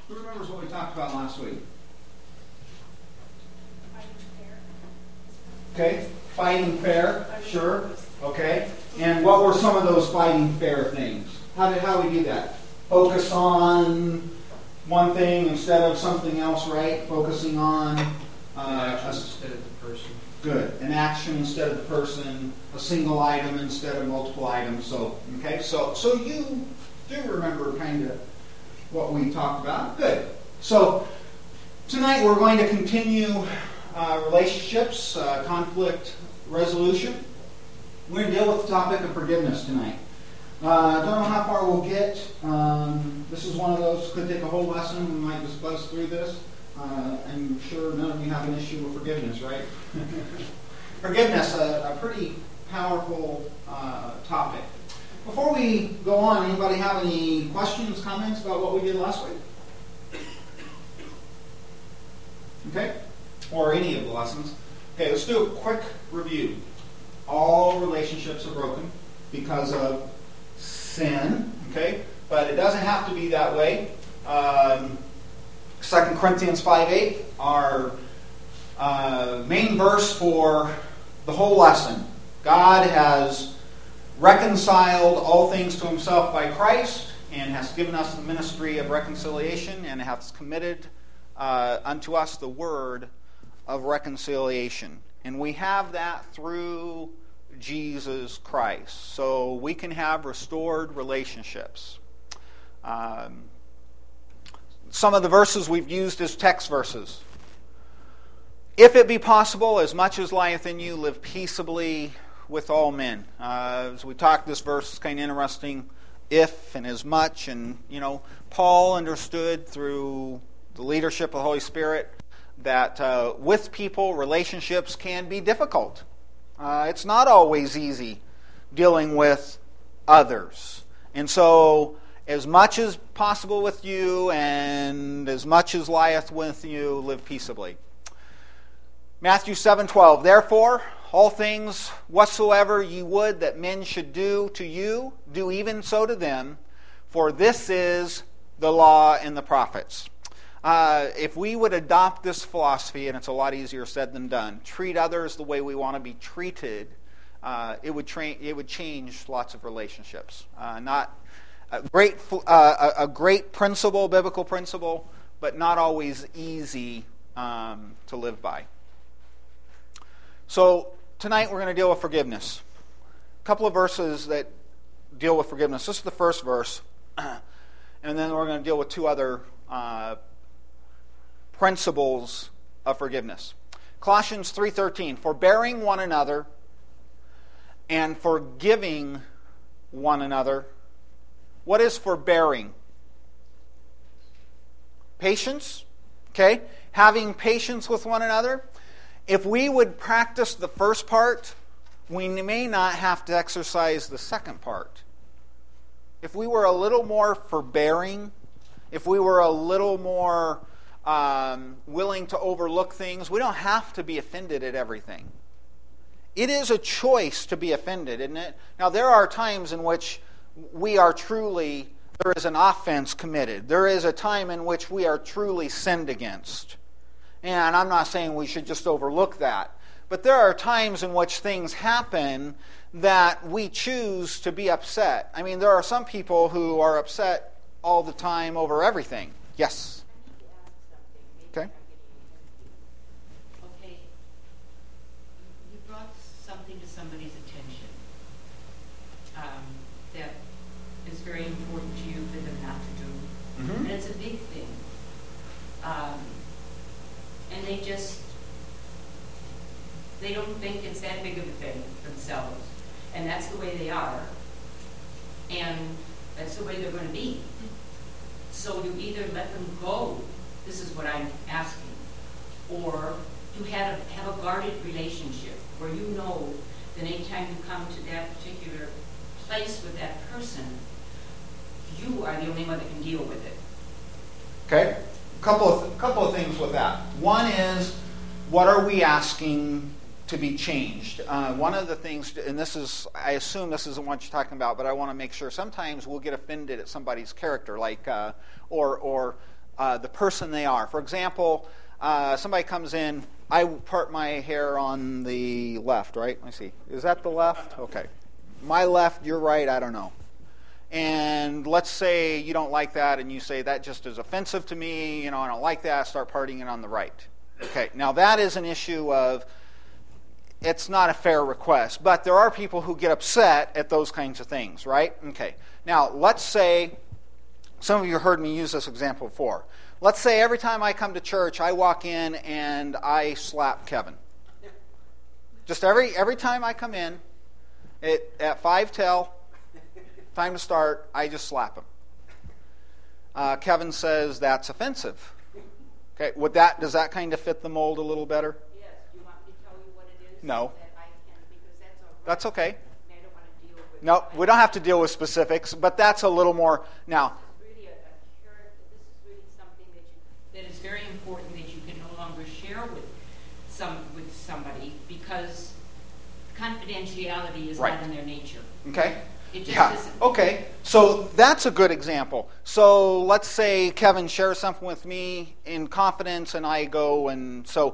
Who remembers what we talked about last week? Okay, fighting fair, sure. Okay, and what were some of those fighting fair things? How do we do that? Focus on one thing instead of something else, right? Focusing on instead of the person. Good. An action instead of the person, a single item instead of multiple items. So you do remember kind of what we talked about. Good. So tonight we're going to continue relationships, conflict resolution. We're going to deal with the topic of forgiveness tonight. Don't know how far we'll get. This is one of those, could take a whole lesson. We might just buzz through this. I'm sure none of you have an issue with forgiveness, right? Forgiveness, a pretty powerful topic. Before we go on, anybody have any questions, comments about what we did last week? Okay? Or any of the lessons. Okay, let's do a quick review. All relationships are broken because of sin, okay? But it doesn't have to be that way. 2 Corinthians 5:8, our main verse for the whole lesson. God has reconciled all things to himself by Christ and has given us the ministry of reconciliation and has committed unto us the word of reconciliation. And we have that through Jesus Christ. So we can have restored relationships. Some of the verses we've used as text verses. If it be possible, as much as lieth in you, live peaceably with all men. As we talked, this verse is kind of interesting. If and as much. And, Paul understood through the leadership of the Holy Spirit that with people, relationships can be difficult. It's not always easy dealing with others. And so, as much as possible with you, and as much as lieth with you, live peaceably. Matthew 7:12. Therefore, all things whatsoever ye would that men should do to you, do even so to them, for this is the law and the prophets. If we would adopt this philosophy, and it's a lot easier said than done, treat others the way we want to be treated, it would change lots of relationships. Not a great principle, biblical principle, but not always easy to live by. So tonight we're going to deal with forgiveness. A couple of verses that deal with forgiveness. This is the first verse, and then we're going to deal with two other principles of forgiveness. Colossians 3:13, forbearing one another and forgiving one another. What is forbearing? Patience, okay? Having patience with one another. If we would practice the first part, we may not have to exercise the second part. If we were a little more forbearing, if we were a little more willing to overlook things, we don't have to be offended at everything. It is a choice to be offended, isn't it? Now, there are times in which there is an offense committed. There is a time in which we are truly sinned against. And I'm not saying we should just overlook that. But there are times in which things happen that we choose to be upset. I mean, there are some people who are upset all the time over everything. Yes? Okay. Okay. You brought something to somebody's attention that is very important to you for them not to do. Mm-hmm. And it's a big thing. And they don't think it's that big of a thing themselves. And that's the way they are. And that's the way they're going to be. So you either let them go, this is what I'm asking, or you have a guarded relationship where you know that anytime you come to that particular place with that person, you are the only one that can deal with it. Okay. Couple of things with that. One is, what are we asking to be changed? One of the things, and this is, I assume this isn't what you're talking about, but I want to make sure. Sometimes we'll get offended at somebody's character, like, or the person they are. For example, somebody comes in, I part my hair on the left, right? Let me see. Is that the left? Okay. My left, your right, I don't know. And let's say you don't like that and you say that just is offensive to me, I don't like that, start parting it on the right. Okay, now that is an issue of, it's not a fair request, but there are people who get upset at those kinds of things, right? Okay, now let's say, some of you heard me use this example before. Let's say every time I come to church, I walk in and I slap Kevin. Just every time I come in, at 5 till, time to start, I just slap him. Kevin says that's offensive. Okay, does that kind of fit the mold a little better? Yes. Do you want me to tell you what it is? No. That I can, because that's all right. That's okay. I don't want to deal with No, we don't have to deal with specifics, but that's a little more. Now, This is really something that is very important that you can no longer share with somebody, because confidentiality is Right. not in their nature. okay. It just Yeah. isn't. Okay. So that's a good example. So let's say Kevin shares something with me in confidence, and I go and so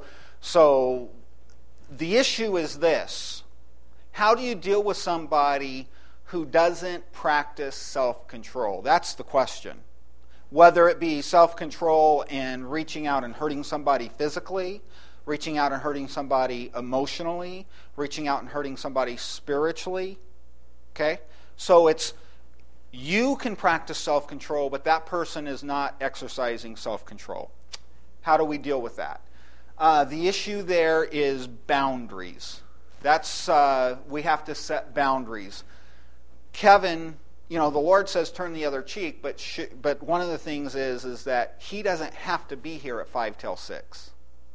the issue is this: how do you deal with somebody who doesn't practice self-control? That's the question. Whether it be self-control and reaching out and hurting somebody physically, reaching out and hurting somebody emotionally, reaching out and hurting somebody spiritually. Okay? So you can practice self-control, but that person is not exercising self-control. How do we deal with that? The issue there is boundaries. That's we have to set boundaries. Kevin, the Lord says turn the other cheek, but one of the things is that he doesn't have to be here at 5 till 6.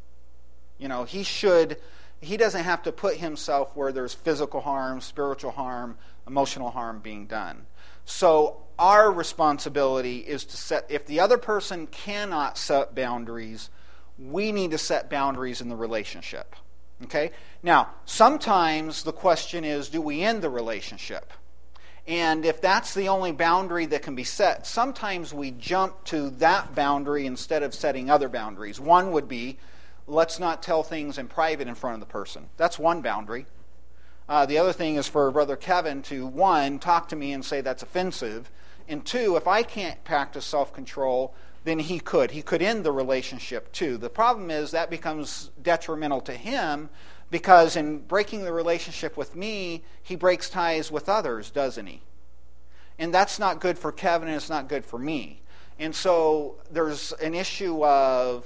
He doesn't have to put himself where there's physical harm, spiritual harm, emotional harm being done. So our responsibility is to set, if the other person cannot set boundaries, we need to set boundaries in the relationship. Okay? Now, sometimes the question is, do we end the relationship? And if that's the only boundary that can be set, sometimes we jump to that boundary instead of setting other boundaries. One would be, let's not tell things in private in front of the person. That's one boundary. The other thing is for Brother Kevin to, 1, talk to me and say that's offensive. And 2, if I can't practice self-control, then he could. He could end the relationship too. The problem is that becomes detrimental to him, because in breaking the relationship with me, he breaks ties with others, doesn't he? And that's not good for Kevin, and it's not good for me. And so there's an issue of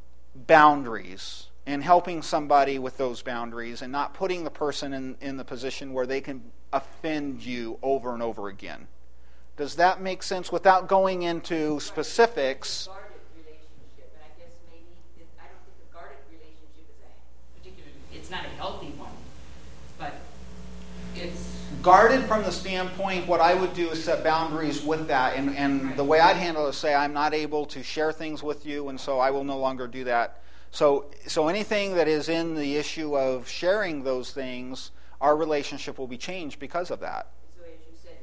boundaries and helping somebody with those boundaries and not putting the person in the position where they can offend you over and over again. Does that make sense without going into specifics? Guarded relationship, and I guess maybe I don't think a guarded relationship is a particularly, it's not a healthy one, but it's Guarded from the standpoint, what I would do is set boundaries with that, and Right. the way I'd handle it is say, I'm not able to share things with you, and so I will no longer do that. So anything that is in the issue of sharing those things, our relationship will be changed because of that. so as you said,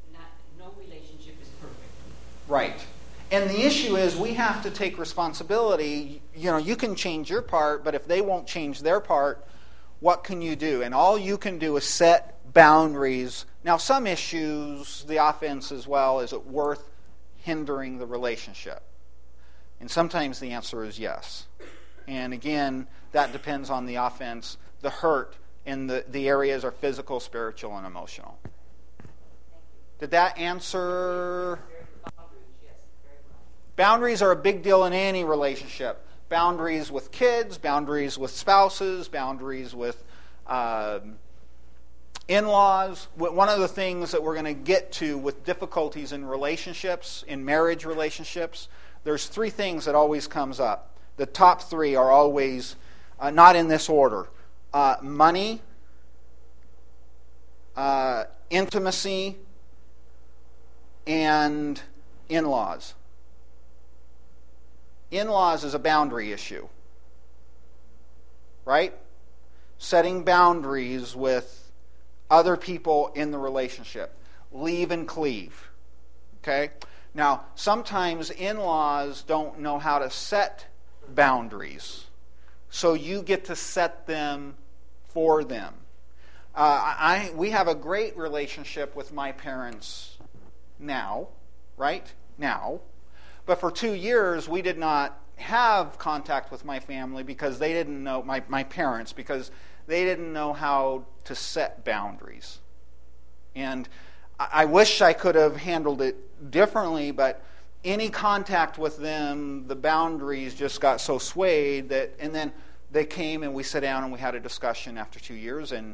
no relationship is perfect. Right. And the issue is we have to take responsibility. You can change your part, but if they won't change their part, what can you do? And all you can do is set boundaries. Now, some issues, the offense as well, is it worth hindering the relationship? And sometimes the answer is yes. And again, that depends on the offense, the hurt, and the areas are physical, spiritual, and emotional. Did that answer? Yes, very well. Boundaries are a big deal in any relationship. Boundaries with kids, boundaries with spouses, boundaries with in-laws. One of the things that we're going to get to with difficulties in relationships, in marriage relationships, there's 3 things that always comes up. The top 3 are always not in this order. Money, intimacy, and in-laws. In-laws is a boundary issue, right? Setting boundaries with other people in the relationship. Leave and cleave, okay? Now, sometimes in-laws don't know how to set boundaries, so you get to set them for them. We have a great relationship with my parents now, right? Now. But for 2 years, we did not have contact with my family because they didn't know, my parents, because they didn't know how to set boundaries. And I wish I could have handled it differently, but any contact with them, the boundaries just got so swayed that, and then they came and we sat down and we had a discussion after 2 years, and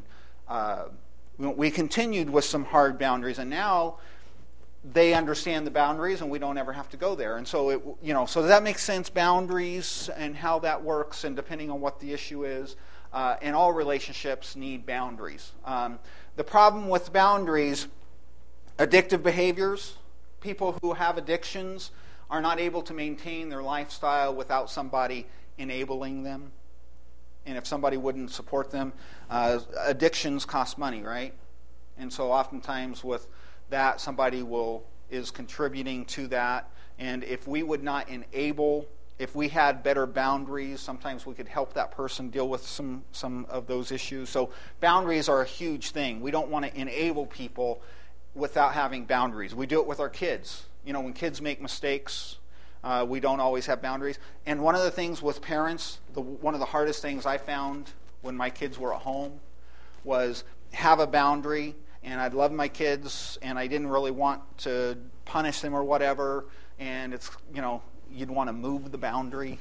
we continued with some hard boundaries, and now they understand the boundaries and we don't ever have to go there. And so, so does that make sense, boundaries and how that works, and depending on what the issue is, and all relationships need boundaries. The problem with boundaries, addictive behaviors, people who have addictions are not able to maintain their lifestyle without somebody enabling them. And if somebody wouldn't support them, addictions cost money, right? And so oftentimes with that, somebody is contributing to that. And if we would not enable, if we had better boundaries, sometimes we could help that person deal with some of those issues. So boundaries are a huge thing. We don't want to enable people without having boundaries. We do it with our kids. When kids make mistakes, we don't always have boundaries. And one of the things with parents, one of the hardest things I found when my kids were at home was have a boundary. And I'd love my kids, and I didn't really want to punish them or whatever. And it's, you'd want to move the boundary.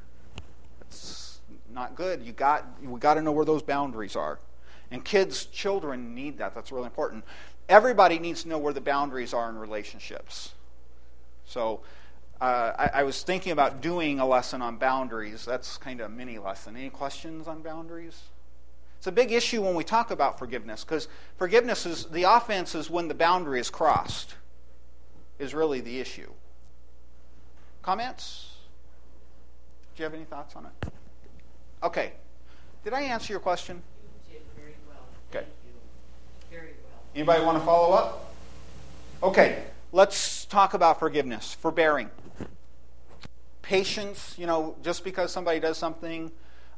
It's not good. We got to know where those boundaries are. And children need that. That's really important. Everybody needs to know where the boundaries are in relationships. So I was thinking about doing a lesson on boundaries. That's kind of a mini lesson. Any questions on boundaries? It's a big issue when we talk about forgiveness, because forgiveness is, the offense is when the boundary is crossed, is really the issue. Comments? Do you have any thoughts on it? Okay. Did I answer your question? You did very well. Okay. Thank you. Very well. Anybody want to follow up? Okay. Let's talk about forgiveness, forbearing. Patience, just because somebody does something.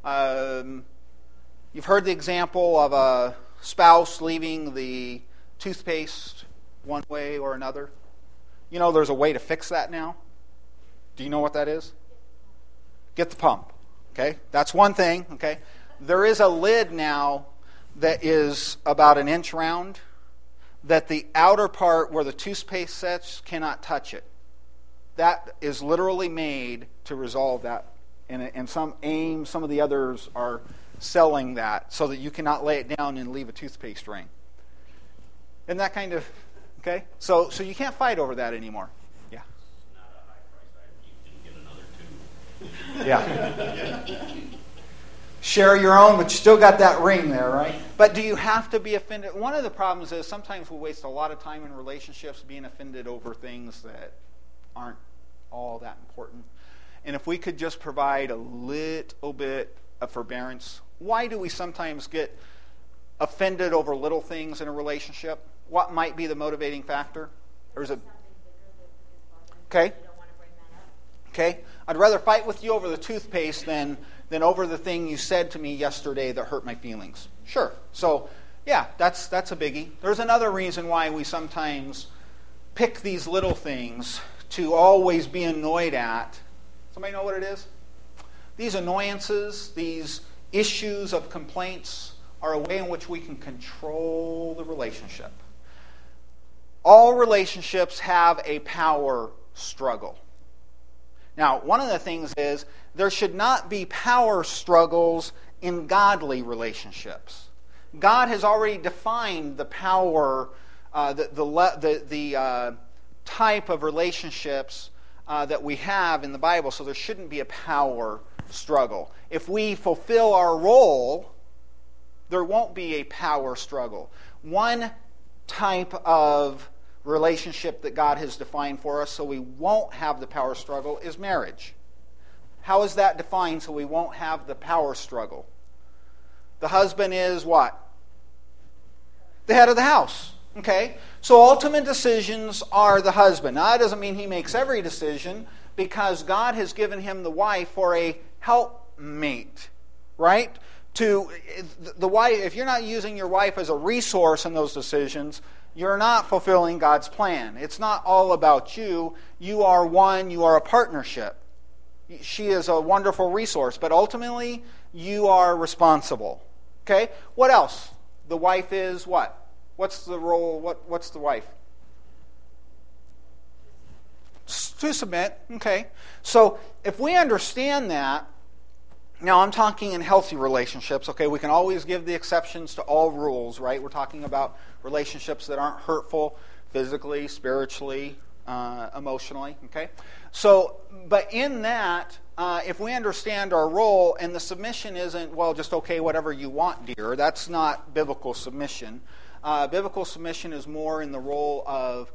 You've heard the example of a spouse leaving the toothpaste one way or another. There's a way to fix that now. Do you know what that is? Get the pump. Okay? That's one thing. Okay? There is a lid now that is about an inch round that the outer part where the toothpaste sits cannot touch it. That is literally made to resolve that. And some of the others are selling that so that you cannot lay it down and leave a toothpaste ring. Isn't that kind of okay? So you can't fight over that anymore. Yeah. It's not a high price. You can get another two. Yeah. Share your own, but you still got that ring there, right? But do you have to be offended? One of the problems is sometimes we waste a lot of time in relationships being offended over things that aren't all that important. And if we could just provide a little bit of forbearance. Why do we sometimes get offended over little things in a relationship? What might be the motivating factor? Or is it? Okay. Okay. I'd rather fight with you over the toothpaste than over the thing you said to me yesterday that hurt my feelings. Sure. So, yeah, that's a biggie. There's another reason why we sometimes pick these little things to always be annoyed at. Somebody know what it is? These annoyances, these issues of complaints are a way in which we can control the relationship. All relationships have a power struggle. Now, one of the things is there should not be power struggles in godly relationships. God has already defined the power, the type of relationships that we have in the Bible, so there shouldn't be a power struggle. If we fulfill our role, there won't be a power struggle. One type of relationship that God has defined for us so we won't have the power struggle is marriage. How is that defined so we won't have the power struggle? The husband is what? The head of the house. Okay? So ultimate decisions are the husband. Now, that doesn't mean he makes every decision, because God has given him the wife for a helpmate, right? To the wife, if you're not using your wife as a resource in those decisions, you're not fulfilling God's plan. It's not all about you. You are one, you are a partnership. She is a wonderful resource, but ultimately you are responsible. Okay? What else? The wife is what? What's the role? What's the wife? To submit. Okay. So if we understand that, now I'm talking in healthy relationships. Okay, we can always give the exceptions to all rules, right? We're talking about relationships that aren't hurtful physically, spiritually, emotionally. Okay. So, but in that, if we understand our role, and the submission isn't, well, just okay, whatever you want, dear. That's not biblical submission. Biblical submission is more in the role of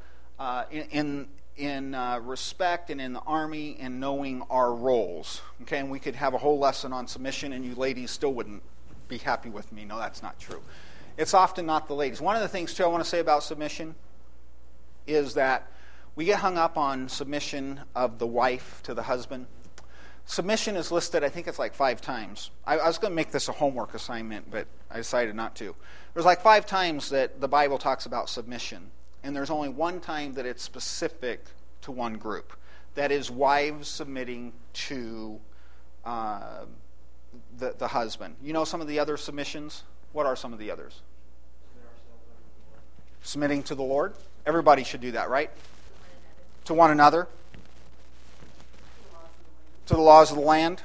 in respect and in the army and knowing our roles. Okay, and we could have a whole lesson on submission, and you ladies still wouldn't be happy with me. No, that's not true. It's often not the ladies. One of the things, too, I want to say about submission is that we get hung up on submission of the wife to the husband. Submission is listed, I think it's like 5 times. I was going to make this a homework assignment, but I decided not to. There's like 5 times that the Bible talks about submission, and there's only 1 time that it's specific to one group. That is wives submitting to the husband. You know some of the other submissions? What are some of the others? Submitting to the Lord. Everybody should do that, right? To one another. To the laws of the land.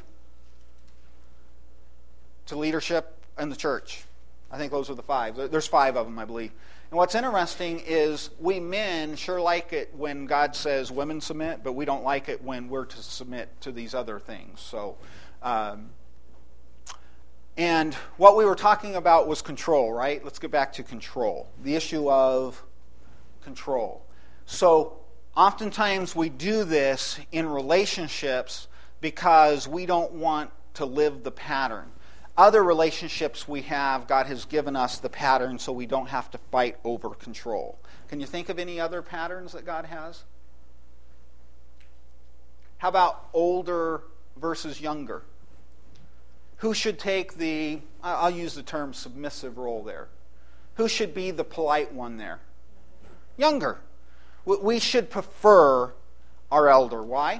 To leadership and the church. I think those are the 5. There's 5 of them, I believe. And what's interesting is we men sure like it when God says women submit, but we don't like it when we're to submit to these other things. So, and what we were talking about was control, right? Let's get back to control. The issue of control. So, oftentimes we do this in relationships because we don't want to live the pattern. Other relationships we have, God has given us the pattern so we don't have to fight over control. Can you think of any other patterns that God has? How about older versus younger? Who should take the, I'll use the term submissive role there. Who should be the polite one there? Younger. We should prefer our elder. Why?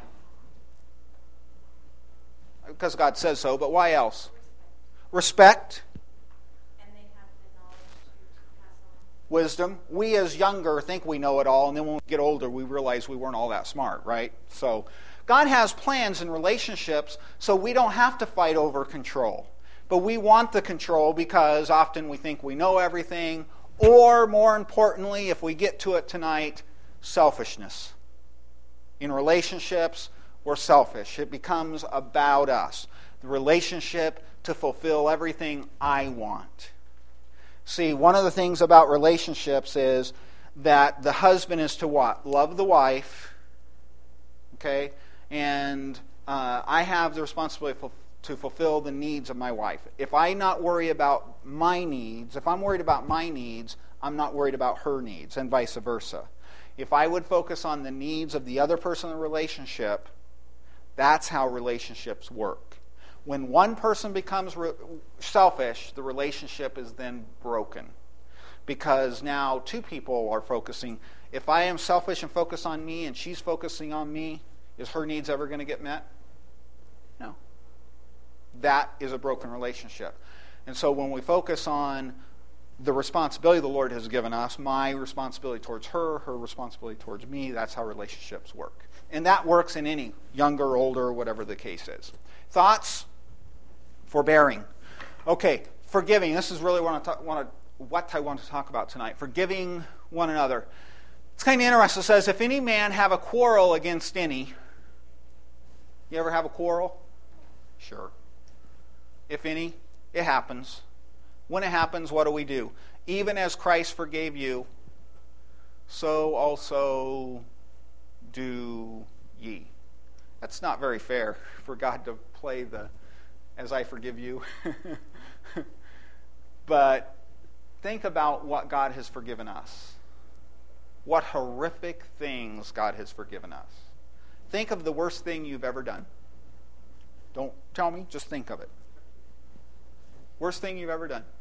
Because God says so, but why else? Respect. And they have the knowledge to pass on. Wisdom. We as younger think we know it all, and then when we get older, we realize we weren't all that smart, right? So God has plans in relationships so we don't have to fight over control. But we want the control because often we think we know everything, or more importantly, if we get to it tonight, selfishness. In relationships, we're selfish. It becomes about us. The relationship to fulfill everything I want. See, one of the things about relationships is that the husband is to what? Love the wife. Okay? And I have the responsibility to fulfill the needs of my wife. If I not worry about my needs, if I'm worried about my needs, I'm not worried about her needs, and vice versa. If I would focus on the needs of the other person in the relationship, that's how relationships work. When one person becomes selfish, the relationship is then broken. Because now 2 people are focusing. If I am selfish and focus on me and she's focusing on me, is her needs ever going to get met? No. That is a broken relationship. And so when we focus on the responsibility the Lord has given us, my responsibility towards her, her responsibility towards me, that's how relationships work. And that works in any, younger, older, whatever the case is. Thoughts? Forbearing. Okay, forgiving. This is really what I want to talk about tonight. Forgiving one another. It's kind of interesting. It says, if any man have a quarrel against any. You ever have a quarrel? Sure. If any, it happens. When it happens, what do? Even as Christ forgave you, so also do ye. That's not very fair for God to play the as I forgive you. But think about what God has forgiven us. what horrific things God has forgiven us. Think of the worst thing you've ever done. Don't tell me, just think of it. Worst thing you've ever done.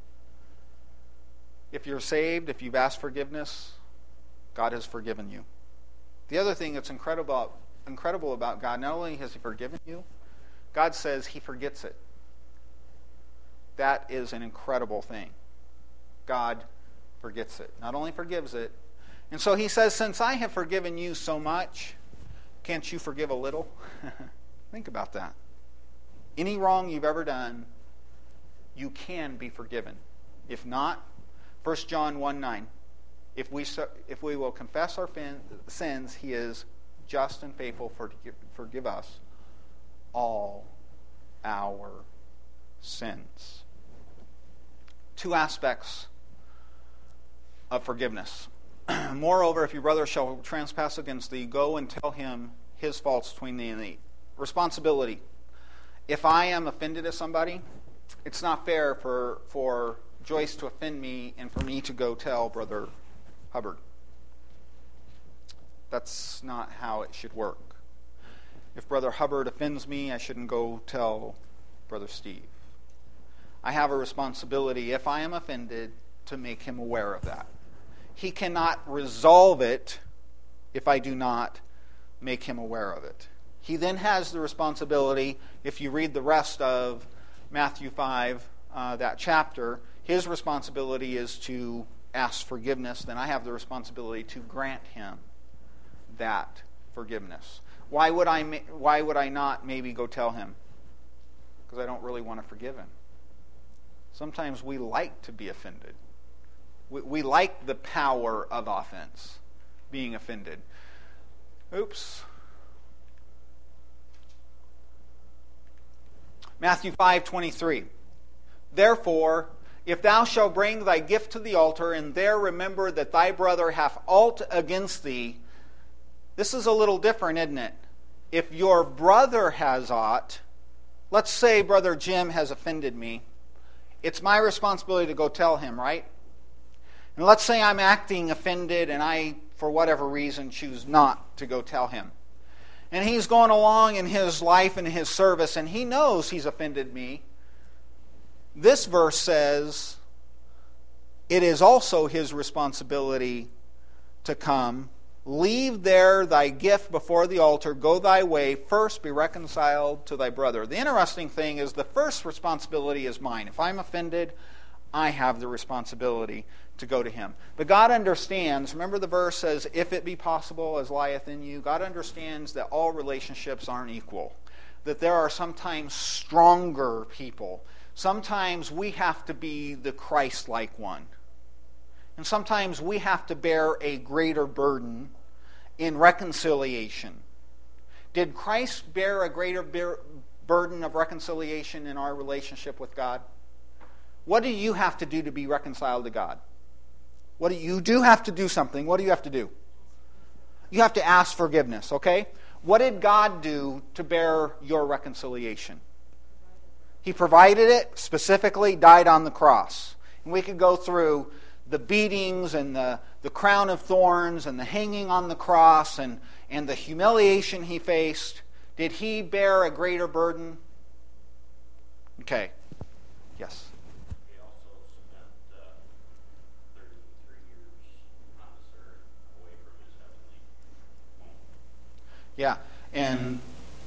If you're saved, if you've asked forgiveness, God has forgiven you. The other thing that's incredible about God, not only has He forgiven you, God says He forgets it. That is an incredible thing. God forgets it. Not only forgives it, and so He says, since I have forgiven you so much, can't you forgive a little? Think about that. Any wrong you've ever done, you can be forgiven. If not, 1 John 1:9. If we will confess our sins, He is just and faithful to forgive us all our sins. Two aspects of forgiveness. Moreover, if your brother shall trespass against thee, go and tell him his faults between thee and thee. Responsibility. If I am offended at somebody, it's not fair for Joyce to offend me and for me to go tell Brother Hubbard. That's not how it should work. If Brother Hubbard offends me, I shouldn't go tell Brother Steve. I have a responsibility, if I am offended, to make him aware of that. He cannot resolve it if I do not make him aware of it. He then has the responsibility, if you read the rest of Matthew 5, that chapter, his responsibility is to ask forgiveness. Then I have the responsibility to grant him that forgiveness. Why would I not maybe go tell him? Because I don't really want to forgive him. Sometimes we like to be offended. We like the power of offense, being offended. Oops. Matthew 5:23. Therefore, if thou shalt bring thy gift to the altar, and there remember that thy brother hath aught against thee. This is a little different, isn't it? If your brother has aught, let's say Brother Jim has offended me, it's my responsibility to go tell him, right? And let's say I'm acting offended and I, for whatever reason, choose not to go tell him. And he's going along in his life and his service, and he knows he's offended me. This verse says it is also his responsibility to come, leave there thy gift before the altar, go thy way, first be reconciled to thy brother. The interesting thing is the first responsibility is mine. If I'm offended, I have the responsibility to go to him. But God understands, remember the verse says, if it be possible as lieth in you, God understands that all relationships aren't equal. That there are sometimes stronger people. Sometimes we have to be the Christ-like one. And sometimes we have to bear a greater burden in reconciliation. Did Christ bear a greater burden of reconciliation in our relationship with God? What do you have to do to be reconciled to God? You do have to do something. What do you have to do? You have to ask forgiveness, okay? What did God do to bear your reconciliation? He provided it, specifically died on the cross. And we could go through the beatings and the crown of thorns and the hanging on the cross and the humiliation he faced. Did he bear a greater burden? Okay. Yes. He also spent 33 years on this earth away from his heavenly home. Yeah. And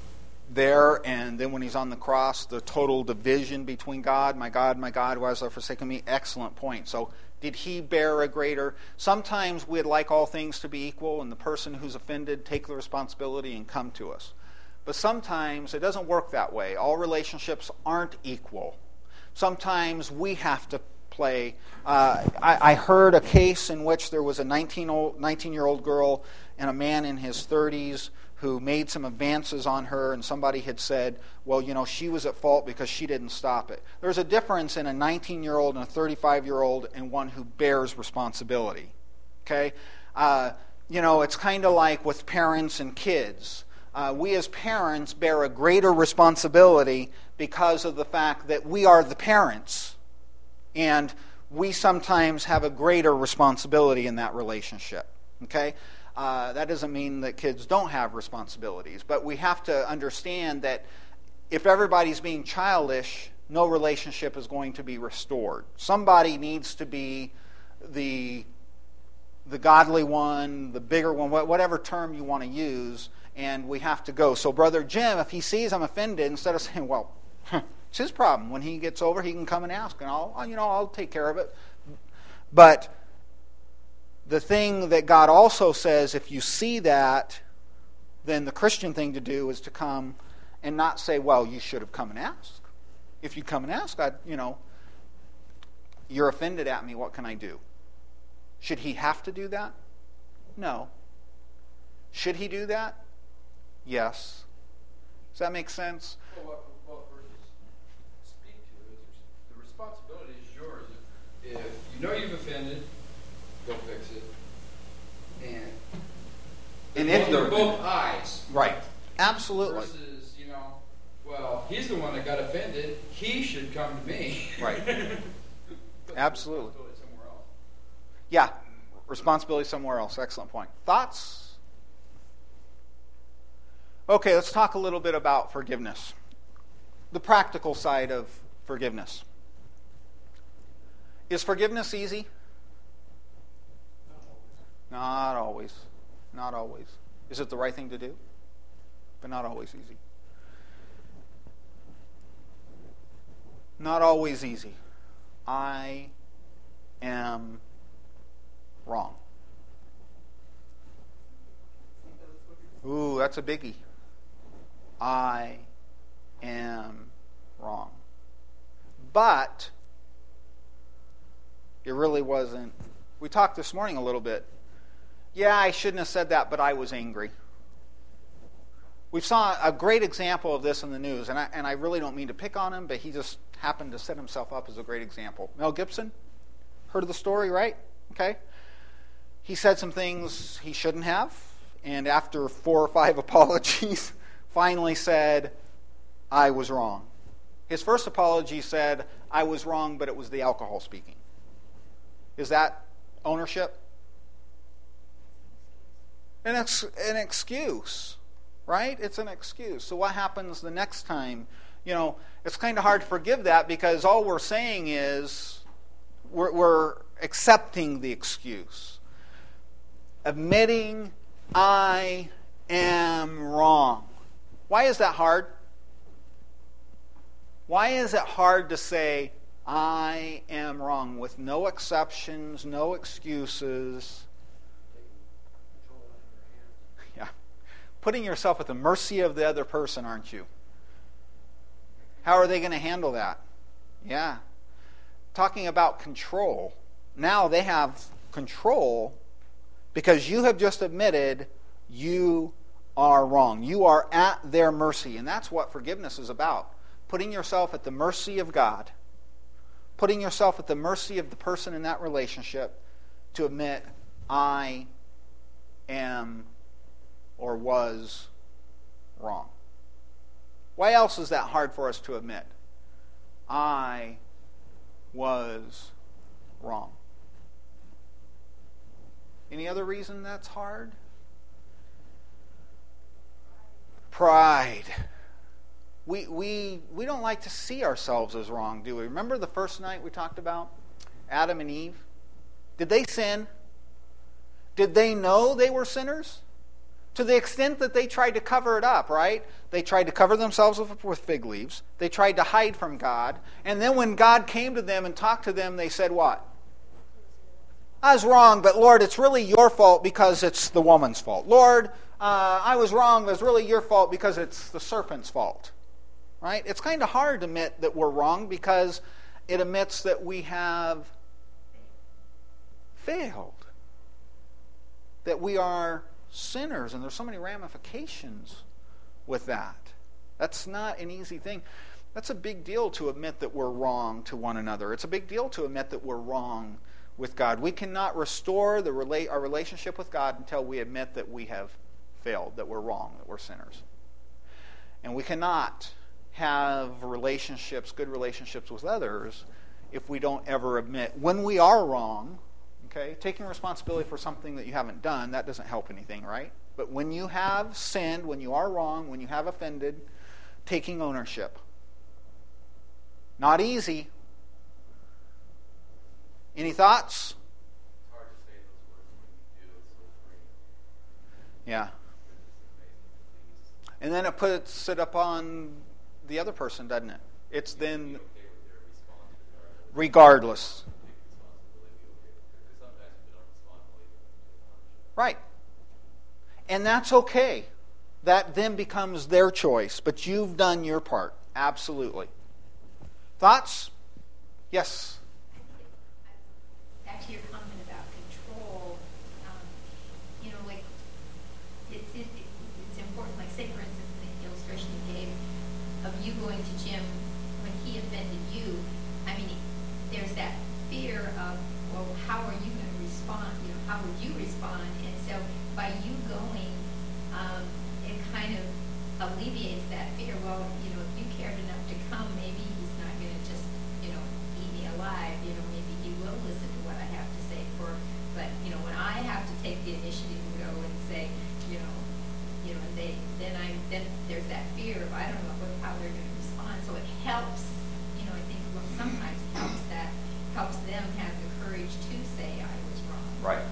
then when he's on the cross, the total division between God, my God, why hast thou forsaken me? Excellent point. So did he bear a greater? Sometimes we'd like all things to be equal and the person who's offended take the responsibility and come to us. But sometimes it doesn't work that way. All relationships aren't equal. Sometimes we have to play. I heard a case in which there was a 19-year-old girl and a man in his 30s who made some advances on her, and somebody had said, well, she was at fault because she didn't stop it. There's a difference in a 19-year-old and a 35-year-old and one who bears responsibility. Okay? It's kind of like with parents and kids. We as parents bear a greater responsibility because of the fact that we are the parents. And we sometimes have a greater responsibility in that relationship. Okay? That doesn't mean that kids don't have responsibilities, but we have to understand that if everybody's being childish, no relationship is going to be restored. Somebody needs to be the godly one, the bigger one, whatever term you want to use, and we have to go. So Brother Jim, if he sees I'm offended, instead of saying, well, it's his problem. When he gets over, he can come and ask, and I'll take care of it. But the thing that God also says, if you see that, then the Christian thing to do is to come and not say, well, you should have come and asked. If you come and ask, you're offended at me, what can I do? Should he have to do that? No. Should he do that? Yes. Does that make sense? Well, what verses speak to is the responsibility is yours. If you know you've offended, go fix it. And if they're both eyes. Right. Absolutely. Versus, well, he's the one that got offended. He should come to me. Right. Absolutely. Responsibility somewhere else. Yeah. Responsibility somewhere else. Excellent point. Thoughts? Okay, let's talk a little bit about forgiveness. The practical side of forgiveness. Is forgiveness easy? Not always. Not always. Is it the right thing to do? But not always easy. Not always easy. I am wrong. Ooh, that's a biggie. I am wrong. But it really wasn't. We talked this morning a little bit. Yeah, I shouldn't have said that, but I was angry. We saw a great example of this in the news, and I really don't mean to pick on him, but he just happened to set himself up as a great example. Mel Gibson, heard of the story, right? Okay. He said some things he shouldn't have, and after 4 or 5 apologies, finally said, I was wrong. His first apology said, I was wrong, but it was the alcohol speaking. Is that ownership? And it's an excuse, right? It's an excuse. So what happens the next time? It's kind of hard to forgive that because all we're saying is we're accepting the excuse. Admitting I am wrong. Why is that hard? Why is it hard to say I am wrong with no exceptions, no excuses? Yeah. Putting yourself at the mercy of the other person, aren't you? How are they going to handle that? Yeah. Talking about control. Now they have control because you have just admitted you are wrong. You are at their mercy. And that's what forgiveness is about. Putting yourself at the mercy of God. Putting yourself at the mercy of the person in that relationship to admit, I am or was wrong. Why else is that hard for us to admit? I was wrong. Any other reason that's hard? Pride. We don't like to see ourselves as wrong, do we? Remember the first night we talked about Adam and Eve? Did they sin? Did they know they were sinners? To the extent that they tried to cover it up, right? They tried to cover themselves with fig leaves. They tried to hide from God. And then when God came to them and talked to them, they said what? I was wrong, but Lord, it's really your fault because it's the woman's fault. Lord, I was wrong, but it's really your fault because it's the serpent's fault. Right? It's kind of hard to admit that we're wrong because it admits that we have failed. That we are sinners, and there's so many ramifications with that. That's not an easy thing. That's a big deal to admit that we're wrong to one another. It's a big deal to admit that we're wrong with God. We cannot restore our relationship with God until we admit that we have failed, that we're wrong, that we're sinners. And we cannot have relationships, good relationships with others, if we don't ever admit when we are wrong, Okay? Taking responsibility for something that you haven't done, that doesn't help anything, right? But when you have sinned, when you are wrong, when you have offended, taking ownership. Not easy. Any thoughts? It's hard to say those words when you do. It's so free. Yeah. It's amazing, please. And then it puts it upon the other person, doesn't it? It's then Be okay with their response regardless. regardless. Take responsibility, be okay with it. Because sometimes if you don't respond, they'll even take ownership. Right. And that's okay. That then becomes their choice. But you've done your part. Absolutely. Thoughts? Yes. Back to your comment about control, like it's important. Like, say for instance, the illustration you gave of you going to Jim when he offended you. I mean, there's that fear of, well, how are you going to respond? How would you respond? And so by you going, it kind of alleviates that fear. Well, if you cared enough to come, maybe he's not going to just, eat me alive. Maybe he will listen to what I have to say. But when I have to take the initiative and go and say, then there's that fear of, I don't know how they're going to respond. So it helps. I think sometimes helps them have the courage to say I was wrong. Right.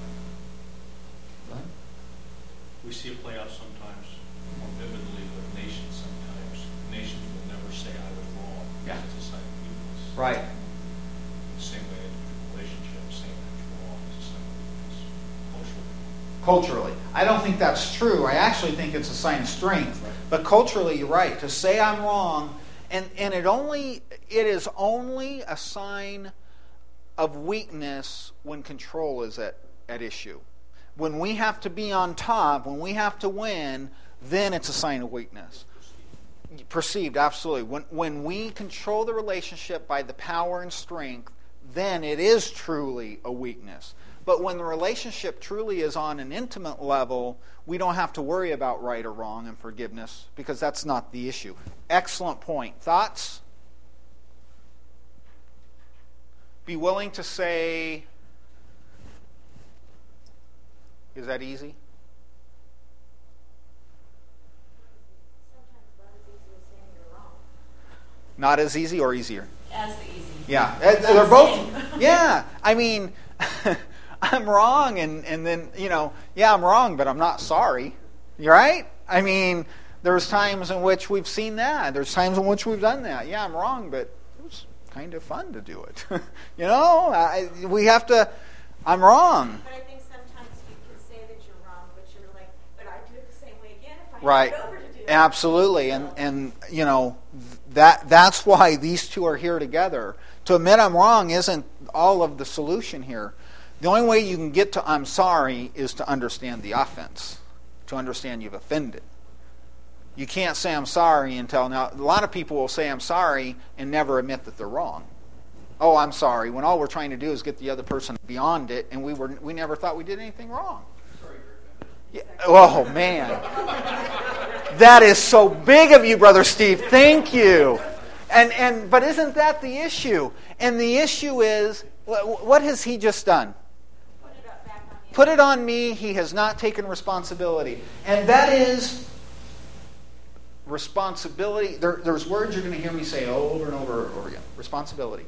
We see it play out sometimes more vividly with nations sometimes. Nations will never say I was wrong. Yeah. It's a sign of weakness. Right. The same way in relationships, saying I was wrong is a sign of weakness. Culturally. I don't think that's true. I actually think it's a sign of strength. Right. But culturally, you're right. To say I'm wrong, and it is only a sign of weakness when control is at issue. When we have to be on top, when we have to win, then it's a sign of weakness. Perceived, absolutely. When we control the relationship by the power and strength, then it is truly a weakness. But when the relationship truly is on an intimate level, we don't have to worry about right or wrong and forgiveness, because that's not the issue. Excellent point. Thoughts? Be willing to say, is that easy? Sometimes love is easier than saying you're wrong. Not as easy or easier? As the easy. Yeah, they're both. Yeah, I mean, I'm wrong, and then, yeah, I'm wrong, but I'm not sorry. You right? I mean, there's times in which we've seen that. There's times in which we've done that. Yeah, I'm wrong, but it was kind of fun to do it. We have to, I'm wrong. But I think sometimes you can say that you're wrong, but you're like, but I do it the same way again if I Right. have it over to do it. Absolutely. And that's why these two are here together. To admit I'm wrong isn't all of the solution here. The only way you can get to I'm sorry is to understand the offense, to understand you've offended. You can't say I'm sorry until, now a lot of people will say I'm sorry and never admit that they're wrong. Oh, I'm sorry, when all we're trying to do is get the other person beyond it, and we never thought we did anything wrong. Sorry, you're offended. Yeah. Oh, man. That is so big of you, Brother Steve. Thank you. But isn't that the issue? And the issue is, what has he just done? Put it on me. He has not taken responsibility. And that is responsibility. There's words you're going to hear me say over and over and over again. Responsibility.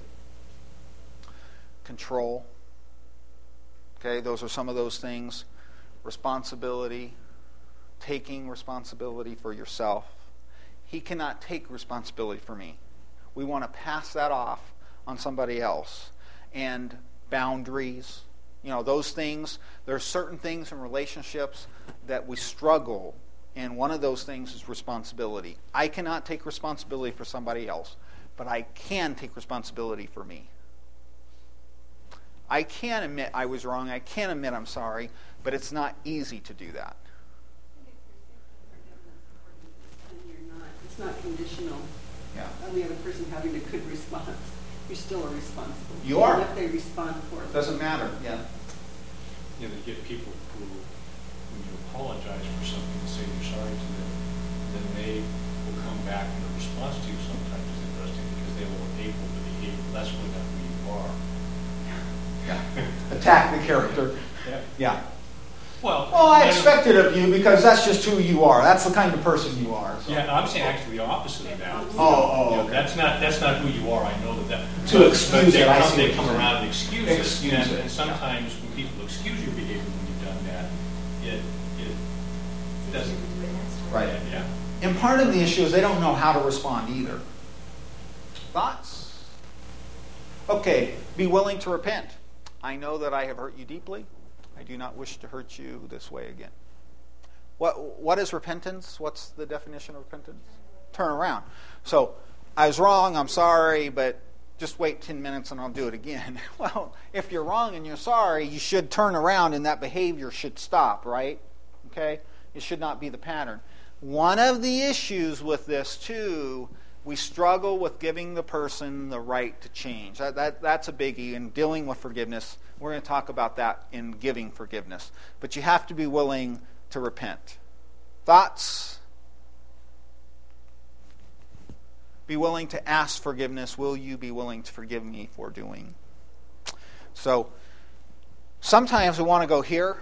Control. Okay, those are some of those things. Responsibility. Taking responsibility for yourself. He cannot take responsibility for me. We want to pass that off on somebody else. And boundaries. Those things. There are certain things in relationships that we struggle, and one of those things is responsibility. I cannot take responsibility for somebody else, but I can take responsibility for me. I can admit I was wrong. I can admit I'm sorry, but it's not easy to do that. It's not conditional on the other person having a good response. You still are responsible. You are. Even if they respond poorly. Doesn't matter. Yeah. They get people who, when you apologize for something and say you're sorry to them, then they will come back, and the response to you sometimes is interesting because they will able to behave less than who you are. Yeah. attack the character. Yeah. Well, I expect it of you because that's just who you are. That's the kind of person you are. So. Yeah, I'm saying actually the opposite of that. Okay. That's not who you are. I know that. To excuse it, I see. They come around and excuse it. And sometimes when people excuse your behavior when you've done that, it doesn't. Right. Yeah. And part of the issue is they don't know how to respond either. Thoughts? Okay, be willing to repent. I know that I have hurt you deeply. I do not wish to hurt you this way again. What is repentance? What's the definition of repentance? Turn around. So, I was wrong, I'm sorry, but just wait 10 minutes and I'll do it again. Well, if you're wrong and you're sorry, you should turn around and that behavior should stop, right? Okay? It should not be the pattern. One of the issues with this, too, we struggle with giving the person the right to change. That's a biggie in dealing with forgiveness. We're going to talk about that in giving forgiveness. But you have to be willing to repent. Thoughts? Be willing to ask forgiveness. Will you be willing to forgive me for doing? So, sometimes we want to go here,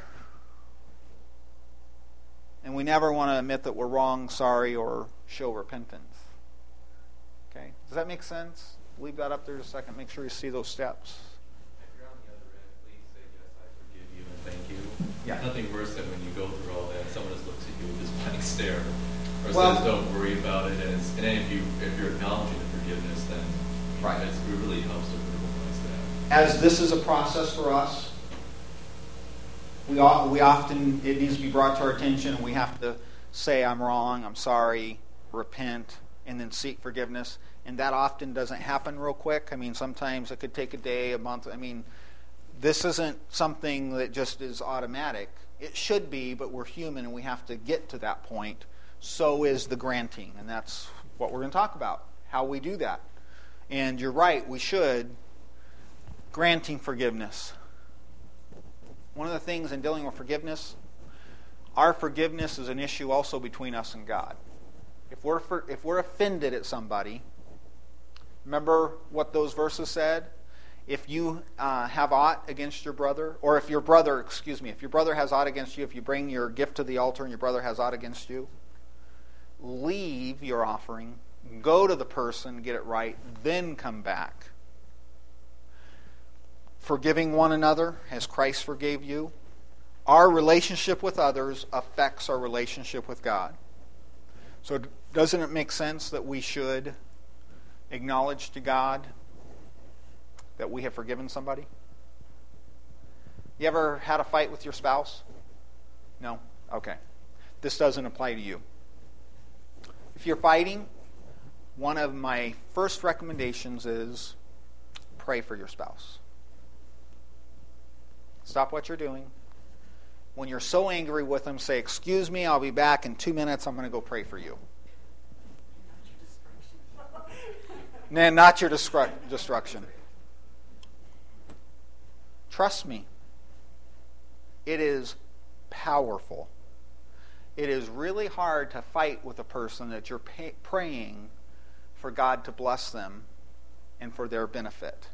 and we never want to admit that we're wrong, sorry, or show repentance. Okay? Does that make sense? Leave that up there just a second. Make sure you see those steps. If you're on the other end, please say, yes, I forgive you and thank you. Yeah. Nothing worse than when you go through all that and someone just looks at you with this blank stare or Well, says, don't worry about it. And then if you're acknowledging the forgiveness, then Right. it really helps to verbalize that. As this is a process for us, we often, it needs to be brought to our attention, and we have to say, I'm wrong, I'm sorry, repent, and then seek forgiveness. And that often doesn't happen real quick. I mean, sometimes it could take a day, a month. I mean, this isn't something that just is automatic. It should be, but we're human, and we have to get to that point. So is the granting, and that's what we're going to talk about, how we do that. And you're right, we should. Granting forgiveness. One of the things in dealing with forgiveness, our forgiveness is an issue also between us and God. If we're offended at somebody, remember what those verses said? If you have aught against your brother, or if your brother has aught against you, if you bring your gift to the altar and your brother has aught against you, leave your offering, go to the person, get it right, then come back. Forgiving one another as Christ forgave you. Our relationship with others affects our relationship with God. So doesn't it make sense that we should acknowledge to God that we have forgiven somebody? You ever had a fight with your spouse? No? Okay. This doesn't apply to you. If you're fighting, one of my first recommendations is pray for your spouse. Stop what you're doing. When you're so angry with them, say, excuse me, I'll be back in 2 minutes. I'm going to go pray for you. Nah, not your destruction. Trust me. It is powerful. It is really hard to fight with a person that you're praying for God to bless them and for their benefit.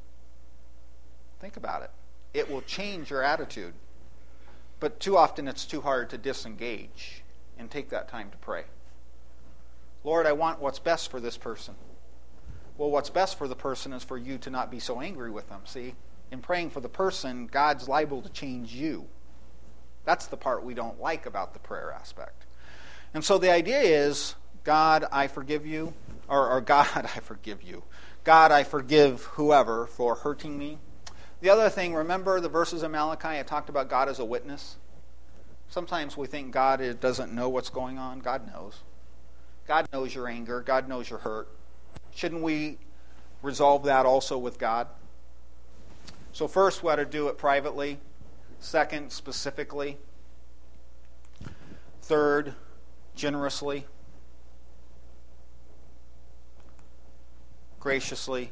Think about it. It will change your attitude. But too often it's too hard to disengage and take that time to pray. Lord, I want what's best for this person. Well, what's best for the person is for you to not be so angry with them. See, in praying for the person, God's liable to change you. That's the part we don't like about the prayer aspect. And so the idea is, God, I forgive you, or God, I forgive you. God, I forgive whoever for hurting me. The other thing, remember the verses in Malachi, I talked about God as a witness. Sometimes we think God doesn't know what's going on. God knows. God knows your anger. God knows your hurt. Shouldn't we resolve that also with God? So first, we ought to do it privately. Second, specifically. Third, generously. Graciously.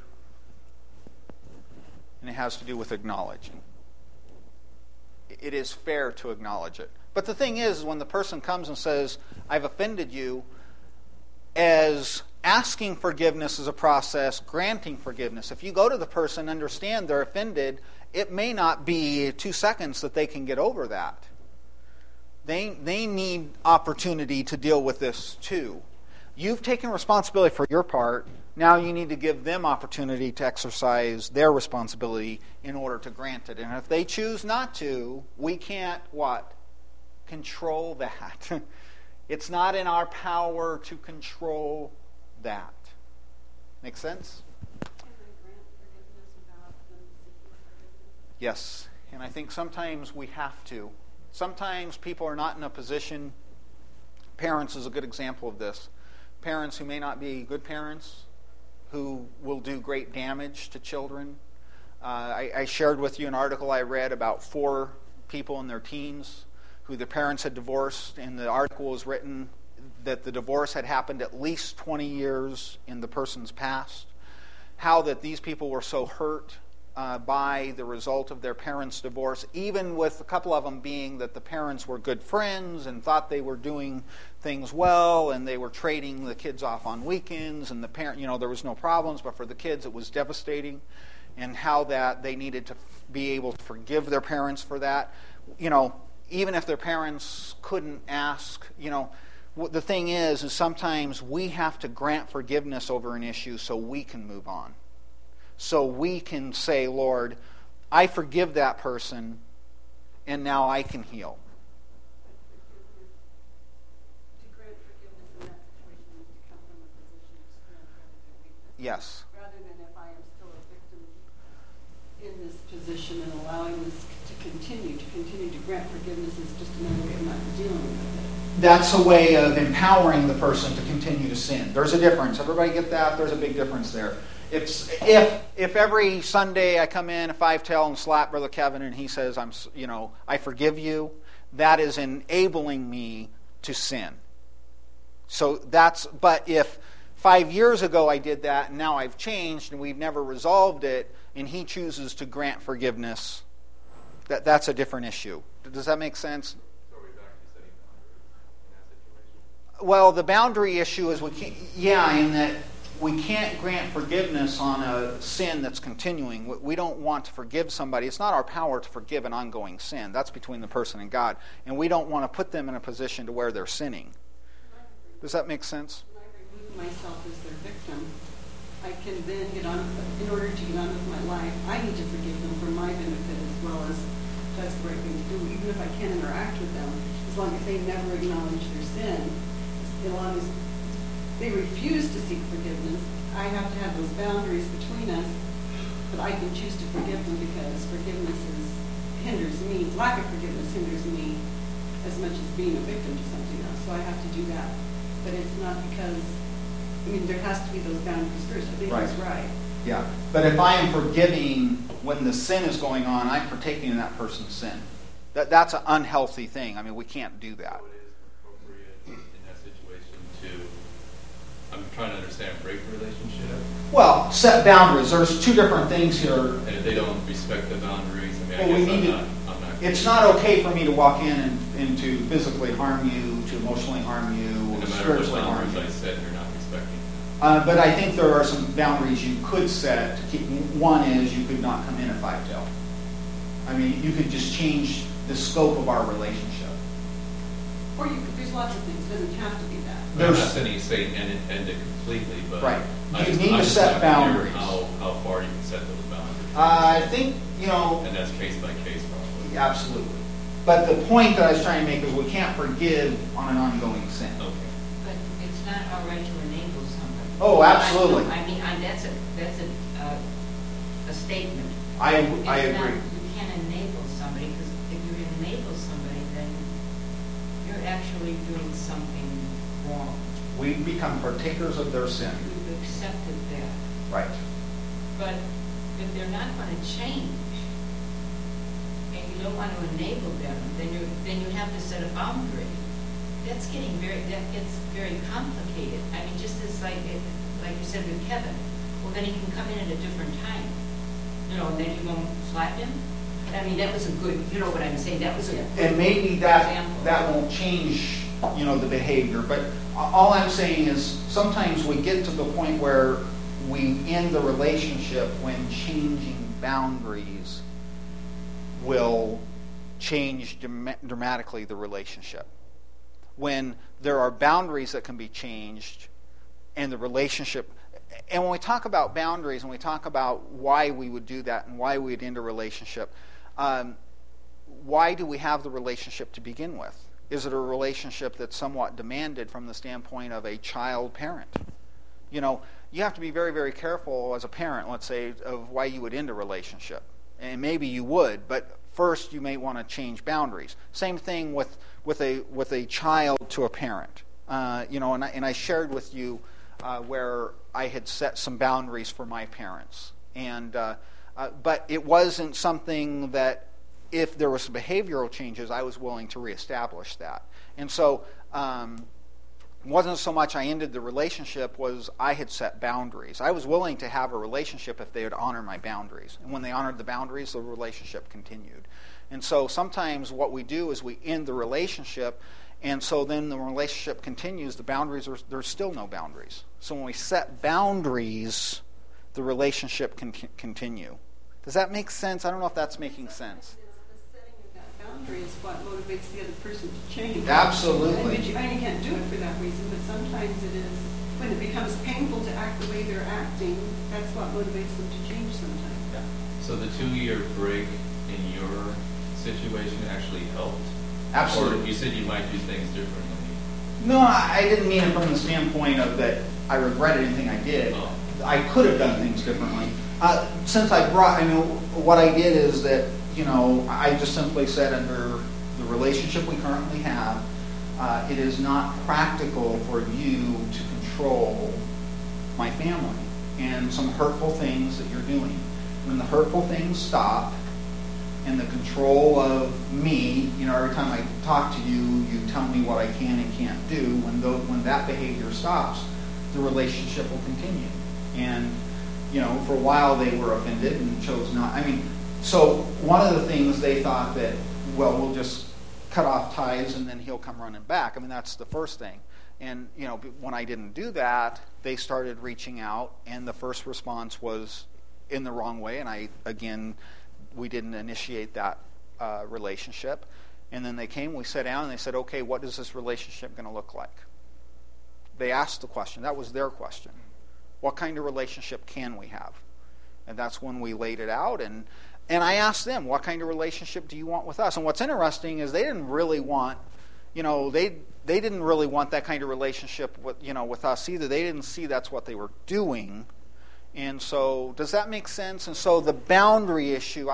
And it has to do with acknowledging. It is fair to acknowledge it. But the thing is, when the person comes and says, I've offended you, as asking forgiveness is a process, granting forgiveness. If you go to the person, understand they're offended, it may not be 2 seconds that they can get over that. They need opportunity to deal with this too. You've taken responsibility for your part. Now you need to give them opportunity to exercise their responsibility in order to grant it. And if they choose not to, we can't, what? Control that. It's not in our power to control that. Make sense? Can they grant forgiveness without them seeking forgiveness? Yes. And I think sometimes we have to. Sometimes people are not in a position. Parents is a good example of this. Parents who may not be good parents, who will do great damage to children. I shared with you an article I read about 4 people in their teens who the parents had divorced, and the article was written that the divorce had happened at least 20 years in the person's past. How that these people were so hurt by the result of their parents' divorce, even with a couple of them being that the parents were good friends and thought they were doing things well, and they were trading the kids off on weekends, and the parent, there was no problems, but for the kids it was devastating, and how that they needed to be able to forgive their parents for that. Even if their parents couldn't ask, the thing is sometimes we have to grant forgiveness over an issue so we can move on. So we can say, Lord, I forgive that person, and now I can heal. To grant forgiveness in that situation is to come from a position of strength rather than weakness. Yes. Rather than if I am still a victim in this position and allowing this to continue to grant forgiveness is just another way of not dealing with it. That's a way of empowering the person to continue to sin. There's a difference. Everybody get that? There's a big difference there. If every Sunday I come in, if I tell and slap Brother Kevin and he says, I forgive you, that is enabling me to sin. But if 5 years ago I did that and now I've changed and we've never resolved it and he chooses to grant forgiveness, that's a different issue. Does that make sense? So are we back to setting boundaries in that situation? Well, the boundary issue is in that we can't grant forgiveness on a sin that's continuing. We don't want to forgive somebody. It's not our power to forgive an ongoing sin. That's between the person and God. And we don't want to put them in a position to where they're sinning. Does that make sense? When I remove myself as their victim, I can then get on, in order to get on with my life, I need to forgive them for my benefit as well as that's the right thing to do. Even if I can't interact with them, as long as they never acknowledge their sin, as long as they refuse to seek forgiveness, I have to have those boundaries between us, but I can choose to forgive them because forgiveness hinders me. Lack of forgiveness hinders me as much as being a victim to something else. So I have to do that. But it's not because, there has to be those boundaries first. I think that's right. Yeah. But if I am forgiving when the sin is going on, I'm partaking in that person's sin. That's an unhealthy thing. We can't do that. So it is appropriate in that situation to, I'm trying to understand, break the relationship? Well, set boundaries. There's 2 different things here. And if they don't respect the boundaries, I'm not. It's not okay for me to walk in and to physically harm you, to emotionally harm you, no or matter what spiritually harm boundaries you. I set, you're not respecting. But I think there are some boundaries you could set to keep. One is you could not come in at 5 till. You could just change the scope of our relationship. Or there's lots of things. It doesn't have to be that. I'm not saying end it completely, but right. I You need to set boundaries. How far you can set those boundaries. I think, And that's case by case, probably. Absolutely. But the point that I was trying to make is we can't forgive on an ongoing sin. Okay. But it's not all right to enable somebody. Oh, absolutely. That's a statement. I It's not- agree. You can't enable somebody, because if you enable somebody, then you're actually doing something wrong. We become partakers of their sin. You've accepted that. Right. But if they're not going to change, and you don't want to enable them, then you have to set a boundary. That gets very complicated. Just as like you said with Kevin, well, then he can come in at a different time. And then you won't slap him. That was a good, you know what I'm saying? That was a And maybe that won't change, the behavior. But all I'm saying is sometimes we get to the point where we end the relationship when changing boundaries will change dramatically the relationship. When there are boundaries that can be changed and the relationship, and when we talk about boundaries and we talk about why we would do that and why we would end a relationship, why do we have the relationship to begin with? Is it a relationship that's somewhat demanded from the standpoint of a child-parent? You know, you have to be very, very careful as a parent, let's say, of why you would end a relationship. And maybe you would, but first you may want to change boundaries. Same thing with a child to a parent. You know, and I shared with you where I had set some boundaries for my parents, and but it wasn't something that, if there were some behavioral changes, I was willing to reestablish that. And so it wasn't so much I ended the relationship, was I had set boundaries. I was willing to have a relationship if they would honor my boundaries. And when they honored the boundaries, the relationship continued. And so sometimes what we do is we end the relationship, and so then the relationship continues. The boundaries there's still no boundaries. So when we set boundaries, the relationship can continue. Does that make sense? I don't know if that's making sense. The setting of that boundary is what motivates the other person to change. Absolutely. And you can't do it for that reason, but sometimes it is, when it becomes painful to act the way they're acting, that's what motivates them to change sometimes. Yeah. So the 2-year break in your situation actually helped? Absolutely. Or you said you might do things differently? No, I didn't mean it from the standpoint of that I regretted anything I did. Oh. I could have done things differently. Since what I did is that, I just simply said, under the relationship we currently have, it is not practical for you to control my family and some hurtful things that you're doing. When the hurtful things stop and the control of me, every time I talk to you, you tell me what I can and can't do. When that behavior stops, the relationship will continue. And for a while they were offended and chose not. So one of the things they thought that, well, we'll just cut off ties and then he'll come running back. That's the first thing. And, when I didn't do that, they started reaching out, and the first response was in the wrong way. And we didn't initiate that relationship. And then they came, we sat down, and they said, okay, what is this relationship going to look like? They asked the question. That was their question. What kind of relationship can we have? And that's when we laid it out. And I asked them, what kind of relationship do you want with us? And what's interesting is they didn't really want, they didn't really want that kind of relationship with us either. They didn't see that's what they were doing. And so, does that make sense? And so the boundary issue,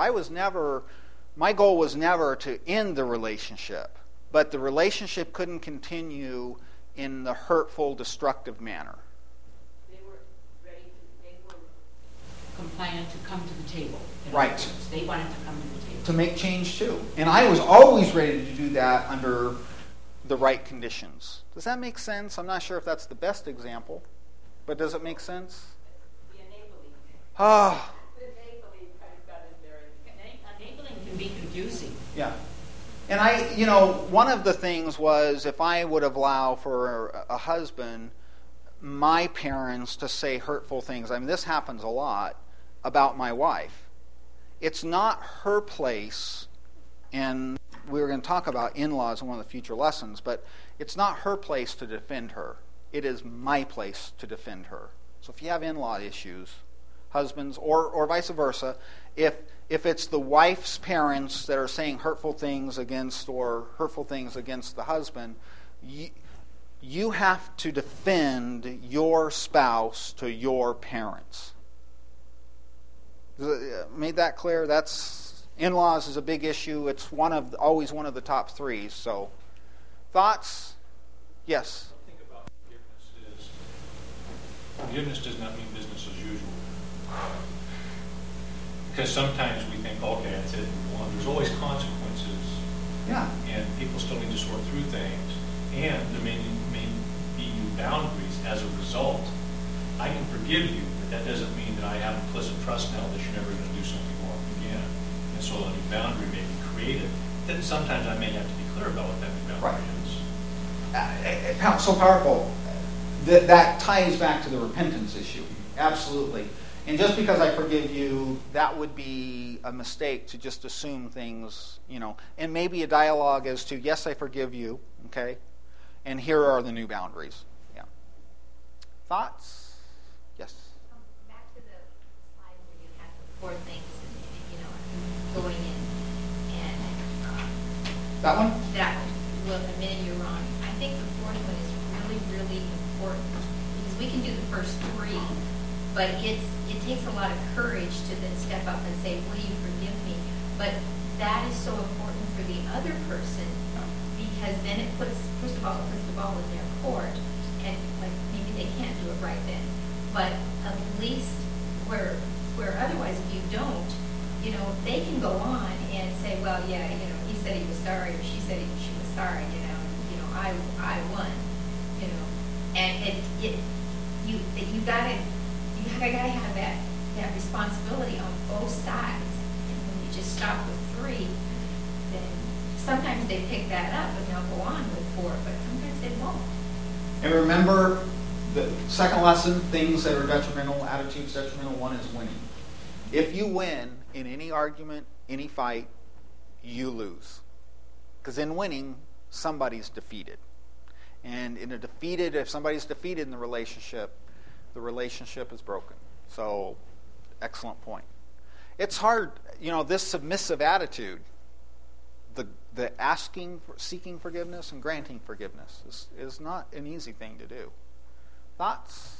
my goal was never to end the relationship, but the relationship couldn't continue in the hurtful, destructive manner. They were compliant to come to the table. Right. They wanted to come to the table. To make change too. And I was always ready to do that under the right conditions. Does that make sense? I'm not sure if that's the best example, but does it make sense? The enabling. Ah. The enabling kind of got in there. Enabling can be confusing. Yeah. And one of the things was, if I would allow for a husband, my parents to say hurtful things, this happens a lot, about my wife. It's not her place, and we were going to talk about in-laws in one of the future lessons, but it's not her place to defend her. It is my place to defend her. So if you have in-law issues, husbands, or vice versa, if it's the wife's parents that are saying hurtful things against the husband, you have to defend your spouse to your parents. Made that clear? That's in-laws is a big issue. It's always one of the top 3. So, thoughts? Yes. The thing about forgiveness does not mean business as usual. Because sometimes we think, okay, that's it. Well, there's always consequences. Yeah. And people still need to sort through things. And there may be new boundaries as a result. I can forgive you, but that doesn't mean that I have implicit trust now that you're never going to do something wrong again. And so a new boundary may be created. Then sometimes I may have to be clear about what that new boundary is. so powerful. That ties back to the repentance issue. Absolutely. And just because I forgive you, that would be a mistake to just assume things, and maybe a dialogue as to, yes, I forgive you, okay, and here are the new boundaries. Yeah. Thoughts? Yes? Back to the slide where you have the 4 things, going in, and That one? that one, well, admitting you're wrong. I think the 4th one is really, really important, because we can do the first 3, but it takes a lot of courage to then step up and say, will you forgive me? But that is so important for the other person, because then it puts the ball in their court, and like maybe they can't do it right then. But at least where otherwise if you don't, they can go on and say, well, yeah, he said he was sorry, or she said she was sorry, I won, and you gotta have that responsibility on both sides. And when you just stop with 3, then sometimes they pick that up and they'll go on with 4, but sometimes they won't. And remember, the second lesson, things that are detrimental, attitudes detrimental, 1 is winning. If you win in any argument, any fight, you lose. Because in winning, somebody's defeated. And if somebody's defeated in the relationship is broken. So, excellent point. It's hard, this submissive attitude, the seeking forgiveness and granting forgiveness is not an easy thing to do. Thoughts?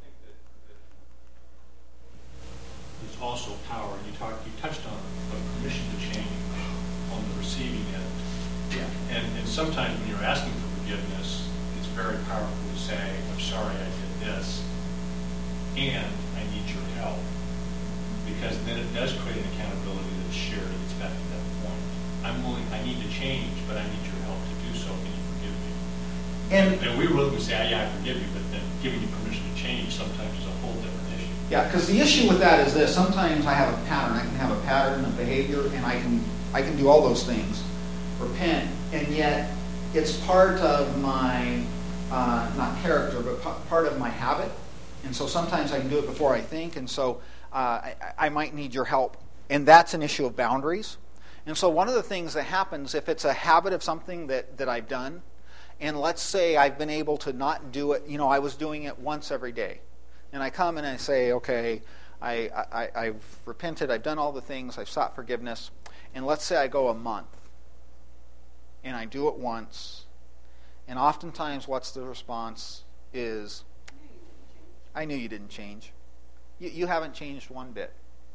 There's also power, and you touched on permission to change on the receiving end. Yeah. And sometimes when you're asking for forgiveness, it's very powerful to say, I'm sorry I did this, and I need your help. Because then it does create an accountability that's shared. It's back to that point. I need to change, but I need your help to do so. Can you forgive me? And we would say, yeah, I forgive you, but then giving you permission to change sometimes is a whole different issue. Yeah, because the issue with that is this. Sometimes I have a pattern. I can have a pattern of behavior, and I can do all those things, repent, and yet it's part of my, not character, but part of my habit. And so sometimes I can do it before I think, and so I might need your help. And that's an issue of boundaries. And so one of the things that happens, if it's a habit of something that I've done, and let's say I've been able to not do it, I was doing it once every day. And I come and I say, okay, I've repented, I've done all the things, I've sought forgiveness. And let's say I go a month, and I do it once. And oftentimes what's the response is, I knew you didn't change. You haven't changed one bit.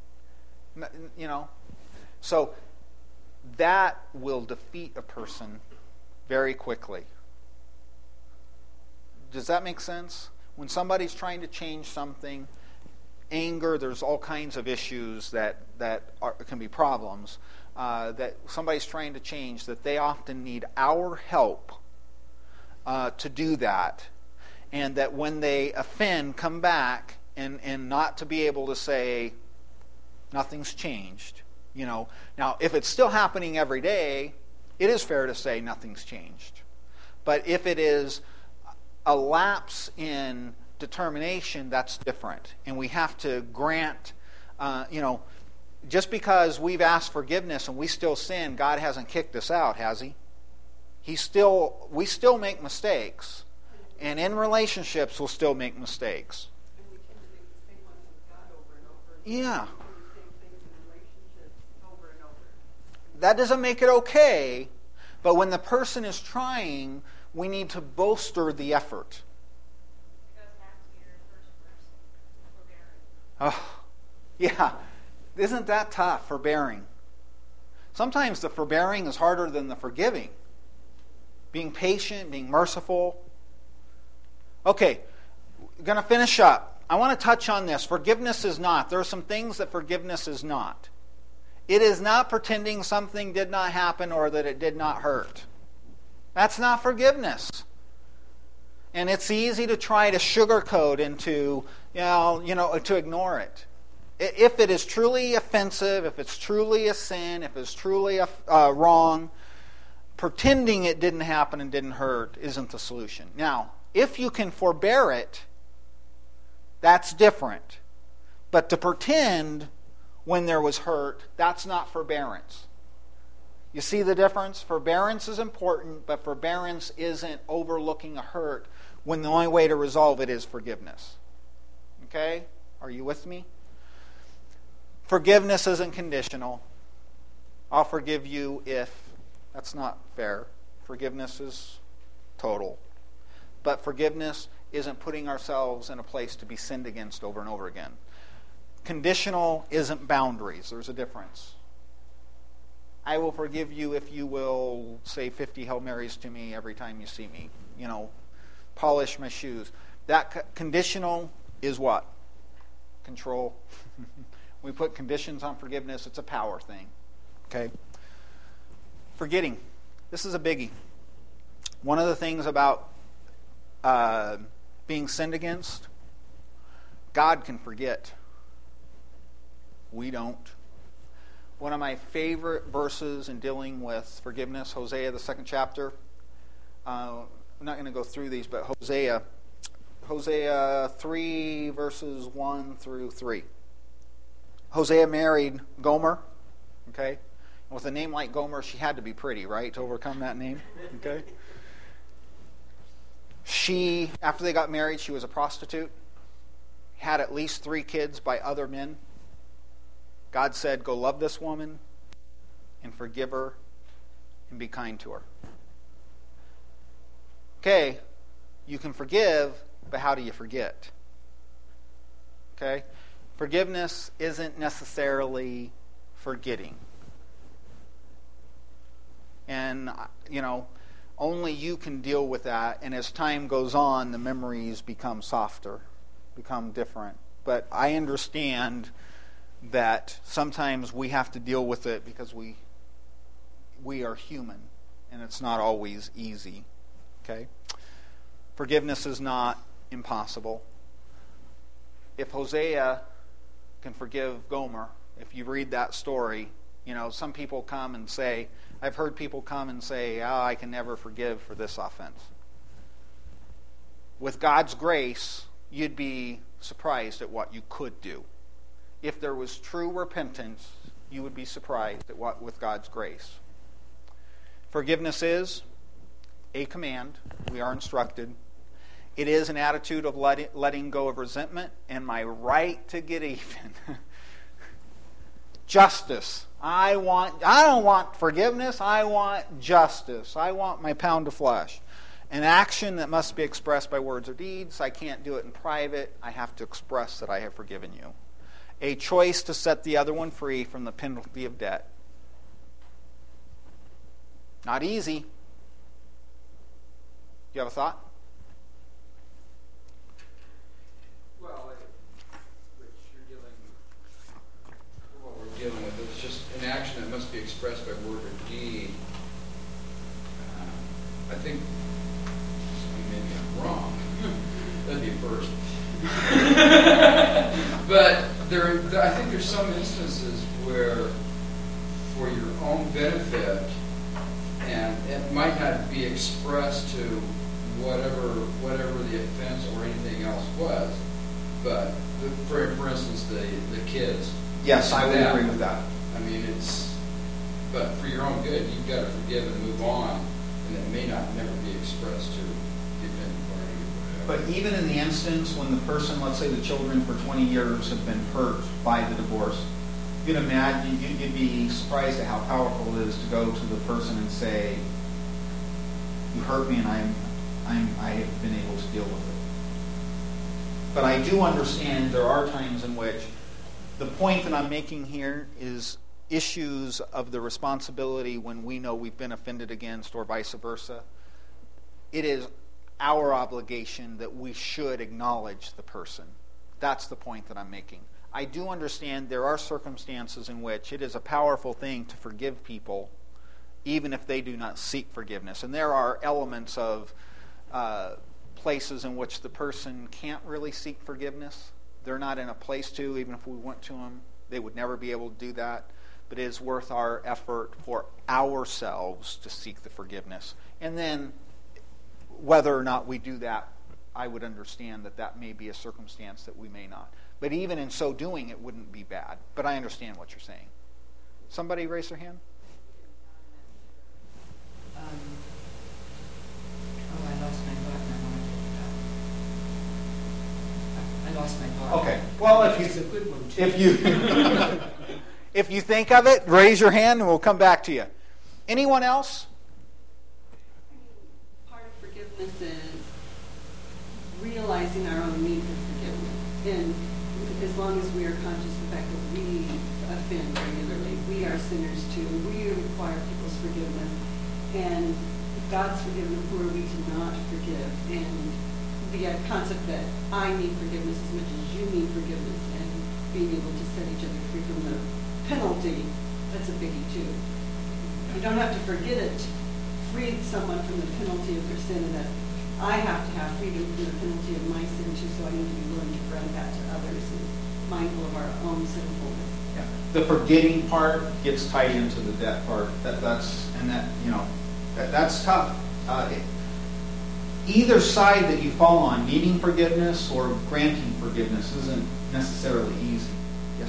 So that will defeat a person very quickly. Does that make sense? When somebody's trying to change something, anger, there's all kinds of issues that can be problems, that somebody's trying to change, that they often need our help to do that. And that when they offend, come back and not to be able to say, nothing's changed. Now, if it's still happening every day, it is fair to say nothing's changed. But if it is a lapse in determination, that's different. And we have to grant, just because we've asked forgiveness and we still sin, God hasn't kicked us out, has He? We still make mistakes. And in relationships, we'll still make mistakes. And we tend to make the same ones with God over and over. Yeah. We do the same things in relationships over and over. That doesn't make it okay, but when the person is trying, we need to bolster the effort. It goes back to your first verse, forbearing. Oh, yeah. Isn't that tough, forbearing? Sometimes the forbearing is harder than the forgiving. Being patient, being merciful. Okay, going to finish up. I want to touch on this. Forgiveness is not. There are some things that forgiveness is not. It is not pretending something did not happen or that it did not hurt. That's not forgiveness. And it's easy to try to sugarcoat and to ignore it. If it is truly offensive, if it's truly a sin, if it's truly wrong, pretending it didn't happen and didn't hurt isn't the solution. Now, if you can forbear it, that's different. But to pretend when there was hurt, that's not forbearance. You see the difference? Forbearance is important, but forbearance isn't overlooking a hurt when the only way to resolve it is forgiveness. Okay? Are you with me? Forgiveness isn't conditional. I'll forgive you if. That's not fair. Forgiveness is total. But forgiveness isn't putting ourselves in a place to be sinned against over and over again. Conditional isn't boundaries. There's a difference. I will forgive you if you will say 50 Hail Marys to me every time you see me. Polish my shoes. That conditional is what? Control. We put conditions on forgiveness. It's a power thing. Okay? Forgetting. This is a biggie. One of the things about being sinned against, God can forget. We don't. One of my favorite verses in dealing with forgiveness, Hosea, the 2nd chapter. I'm not going to go through these, but Hosea 3, verses 1 through 3. Hosea married Gomer, okay? And with a name like Gomer, she had to be pretty, right, to overcome that name, okay? She, after they got married, she was a prostitute, had at least 3 kids by other men. God said, go love this woman and forgive her and be kind to her. Okay, you can forgive, but how do you forget? Okay? Forgiveness isn't necessarily forgetting. And, only you can deal with that. And as time goes on, the memories become softer, become different. But I understand that sometimes we have to deal with it because we are human, and it's not always easy. Okay? Forgiveness is not impossible. If Hosea can forgive Gomer, if you read that story, some people come and say, I've heard people come and say, I can never forgive for this offense. With God's grace, you'd be surprised at what you could do. If there was true repentance, you would be surprised at what with God's grace. Forgiveness is a command. We are instructed. It is an attitude of letting go of resentment and my right to get even. Justice. I don't want forgiveness. I want justice. I want my pound of flesh. An action that must be expressed by words or deeds. I can't do it in private. I have to express that I have forgiven you. A choice to set the other one free from the penalty of debt. Not easy. Do you have a thought? Well, Rich, what we're dealing with is just an action that must be expressed by word or deed. I think, maybe I'm wrong. That'd be a first. But I think there's some instances where, for your own benefit, and it might not be expressed to whatever the offense or anything else was, but for instance, the kids. Yes, I would agree with that. I mean, but for your own good, you've got to forgive and move on, and it may not never be expressed to the offending party or whatever. But even in the instance when the person, let's say the children for 20 years have been hurt by the divorce, you'd imagine, you'd be surprised at how powerful it is to go to the person and say, you hurt me and I have been able to deal with it. But I do understand there are times in which the point that I'm making here is issues of the responsibility when we know we've been offended against or vice versa. It is our obligation that we should acknowledge the person. That's the point that I'm making. I do understand there are circumstances in which it is a powerful thing to forgive people even if they do not seek forgiveness. And there are elements of places in which the person can't really seek forgiveness. They're not in a place to, even if we went to them, they would never be able to do that. but it is worth our effort for ourselves to seek the forgiveness. And then whether or not we do that, I would understand that that may be a circumstance that we may not. But even in so doing, it wouldn't be bad. But I understand what you're saying. Somebody raise their hand? I lost my thought and I lost my thought. Okay. Well, It's a good one, too. if you think of it, raise your hand and we'll come back to you. Anyone else? Part of forgiveness is realizing our own need for forgiveness. And as long as we are conscious of the fact that we offend regularly, we are sinners too. We require people's forgiveness. And if God's forgiven, who are we to not forgive? And the concept that I need forgiveness as much as you need forgiveness, and being able to set each other free from the penalty, that's a biggie too. You don't have to forget it. Free someone from the penalty of their sin, and that I have to have freedom from the penalty of my sin too, so I need to be willing to grant that to others and mindful of our own sinfulness. Yeah. The forgetting part gets tied into the debt part. That's tough. Either side that you fall on, needing forgiveness or granting forgiveness, isn't necessarily easy. Yes.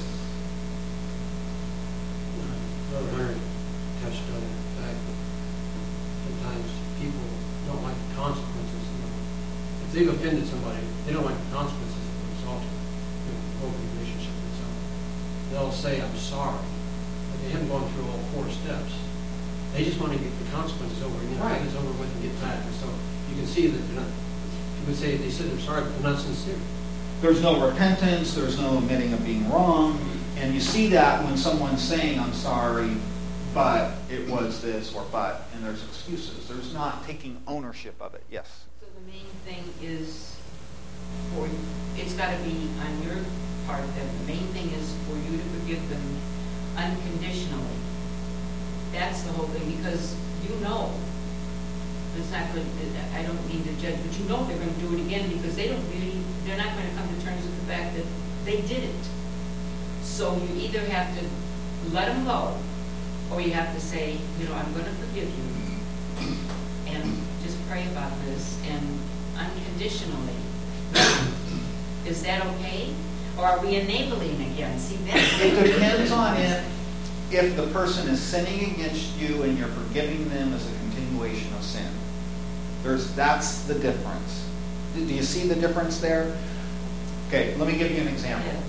Brother Hunter touched on the fact that sometimes people don't like the consequences. If they've offended somebody, they don't like the consequences that result of a broken relationship with someone. They'll say, I'm sorry, but they haven't gone through all 4 steps. They just want to get the consequences over and get it over with and get back. And so you can see that they're not, you would say they said they're sorry, but they're not sincere. There's no repentance, there's no admitting of being wrong, and you see that when someone's saying, I'm sorry, but it was this, or but, and there's excuses. There's not taking ownership of it. Yes? So the main thing is, it's got to be on your part that the main thing is for you to forgive them unconditionally. That's the whole thing, because you know, it's not good, I don't mean to judge, but you know they're going to do it again because they're not going to come to terms with the fact that they did it. So you either have to let them go, or you have to say, I'm going to forgive you, and just pray about this, and unconditionally. Is that okay? Or are we enabling again? See, it depends on if the person is sinning against you and you're forgiving them as a continuation of sin. That's the difference. Do you see the difference there? Okay, let me give you an example. Yes.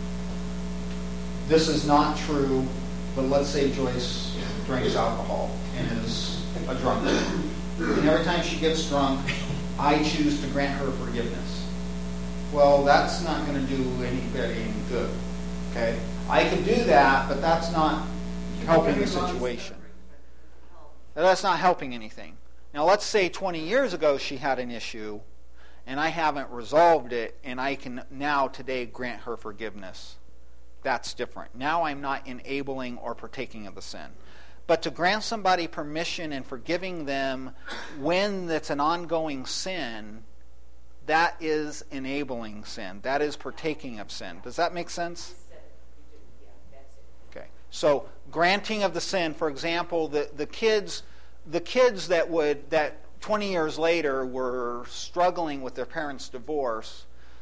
This is not true, but let's say Joyce drinks alcohol and is a drunkard. And every time she gets drunk, I choose to grant her forgiveness. Well, that's not going to do anybody any good. Okay? I could do that, but that's not helping the situation. That's not helping anything. Now, let's say 20 years ago she had an issue, and I haven't resolved it, and I can now today grant her forgiveness. That's different. Now I'm not enabling or partaking of the sin. But to grant somebody permission and forgiving them when it's an ongoing sin, that is enabling sin. That is partaking of sin. Does that make sense? Okay. So granting of the sin, for example, the kids that 20 years later were struggling with their parents' divorce,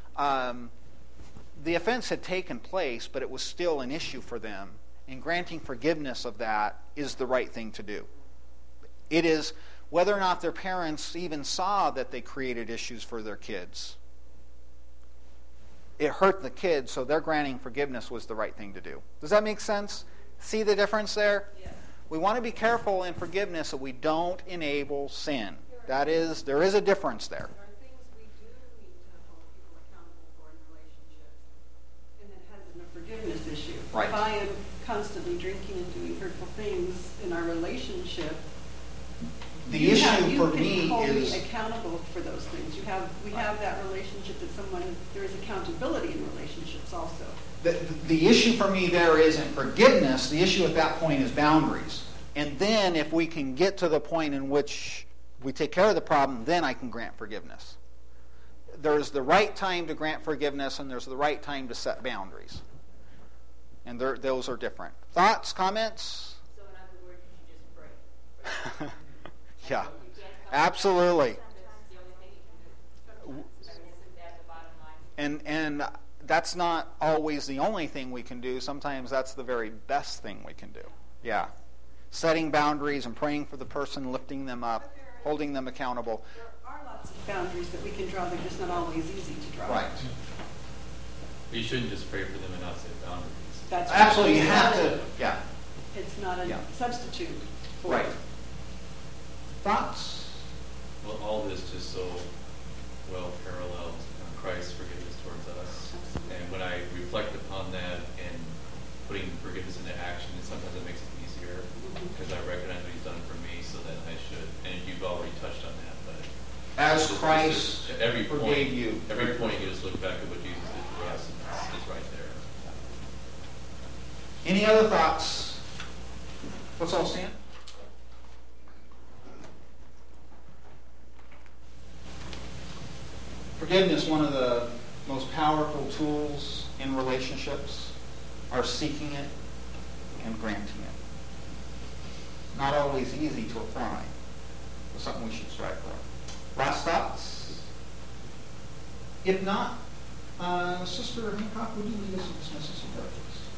the offense had taken place, but it was still an issue for them. And granting forgiveness of that is the right thing to do. It is whether or not their parents even saw that they created issues for their kids. It hurt the kids, so their granting forgiveness was the right thing to do. Does that make sense? See the difference there? Yes. We want to be careful in forgiveness that we don't enable sin. There is a difference there. There are things we do need to hold people accountable for in relationships, and it has been a forgiveness issue. Right. If I am constantly drinking and doing hurtful things in our relationship, The issue for me you can hold is me accountable for those things. We have that relationship that there is accountability in relationships also. the issue for me there isn't forgiveness. The issue at that point is boundaries. And then if we can get to the point in which we take care of the problem, then I can grant forgiveness. There's the right time to grant forgiveness, and there's the right time to set boundaries. And those are different. Thoughts, comments? So in other words, you just pray. Yeah, absolutely. That's the only thing you can do. I mean, isn't that the bottom line? And that's not always the only thing we can do. Sometimes that's the very best thing we can do. Yeah. Setting boundaries and praying for the person, lifting them up, holding them accountable. There are lots of boundaries that we can draw. They're just not always easy to draw. Right. But you shouldn't just pray for them and not set boundaries. That's Absolutely, you right. have to. Yeah. It's not a Yeah. substitute for Right. Thoughts? Well, all this just so well parallels Christ's forgiveness towards us. Absolutely. And when I reflect upon that and putting forgiveness into action, sometimes it makes it easier because I recognize what He's done for me, so that I should. And you've already touched on that, but As This Christ is- every point, forgave you. Every point you just look back at what Jesus did for us, and it's right there. Any other thoughts? Let's all stand. Forgiveness, one of the most powerful tools in relationships, are seeking it and granting it. Not always easy to apply, but something we should strive for. Last thoughts? If not, Sister Hancock, would you lead us in this message of prayer?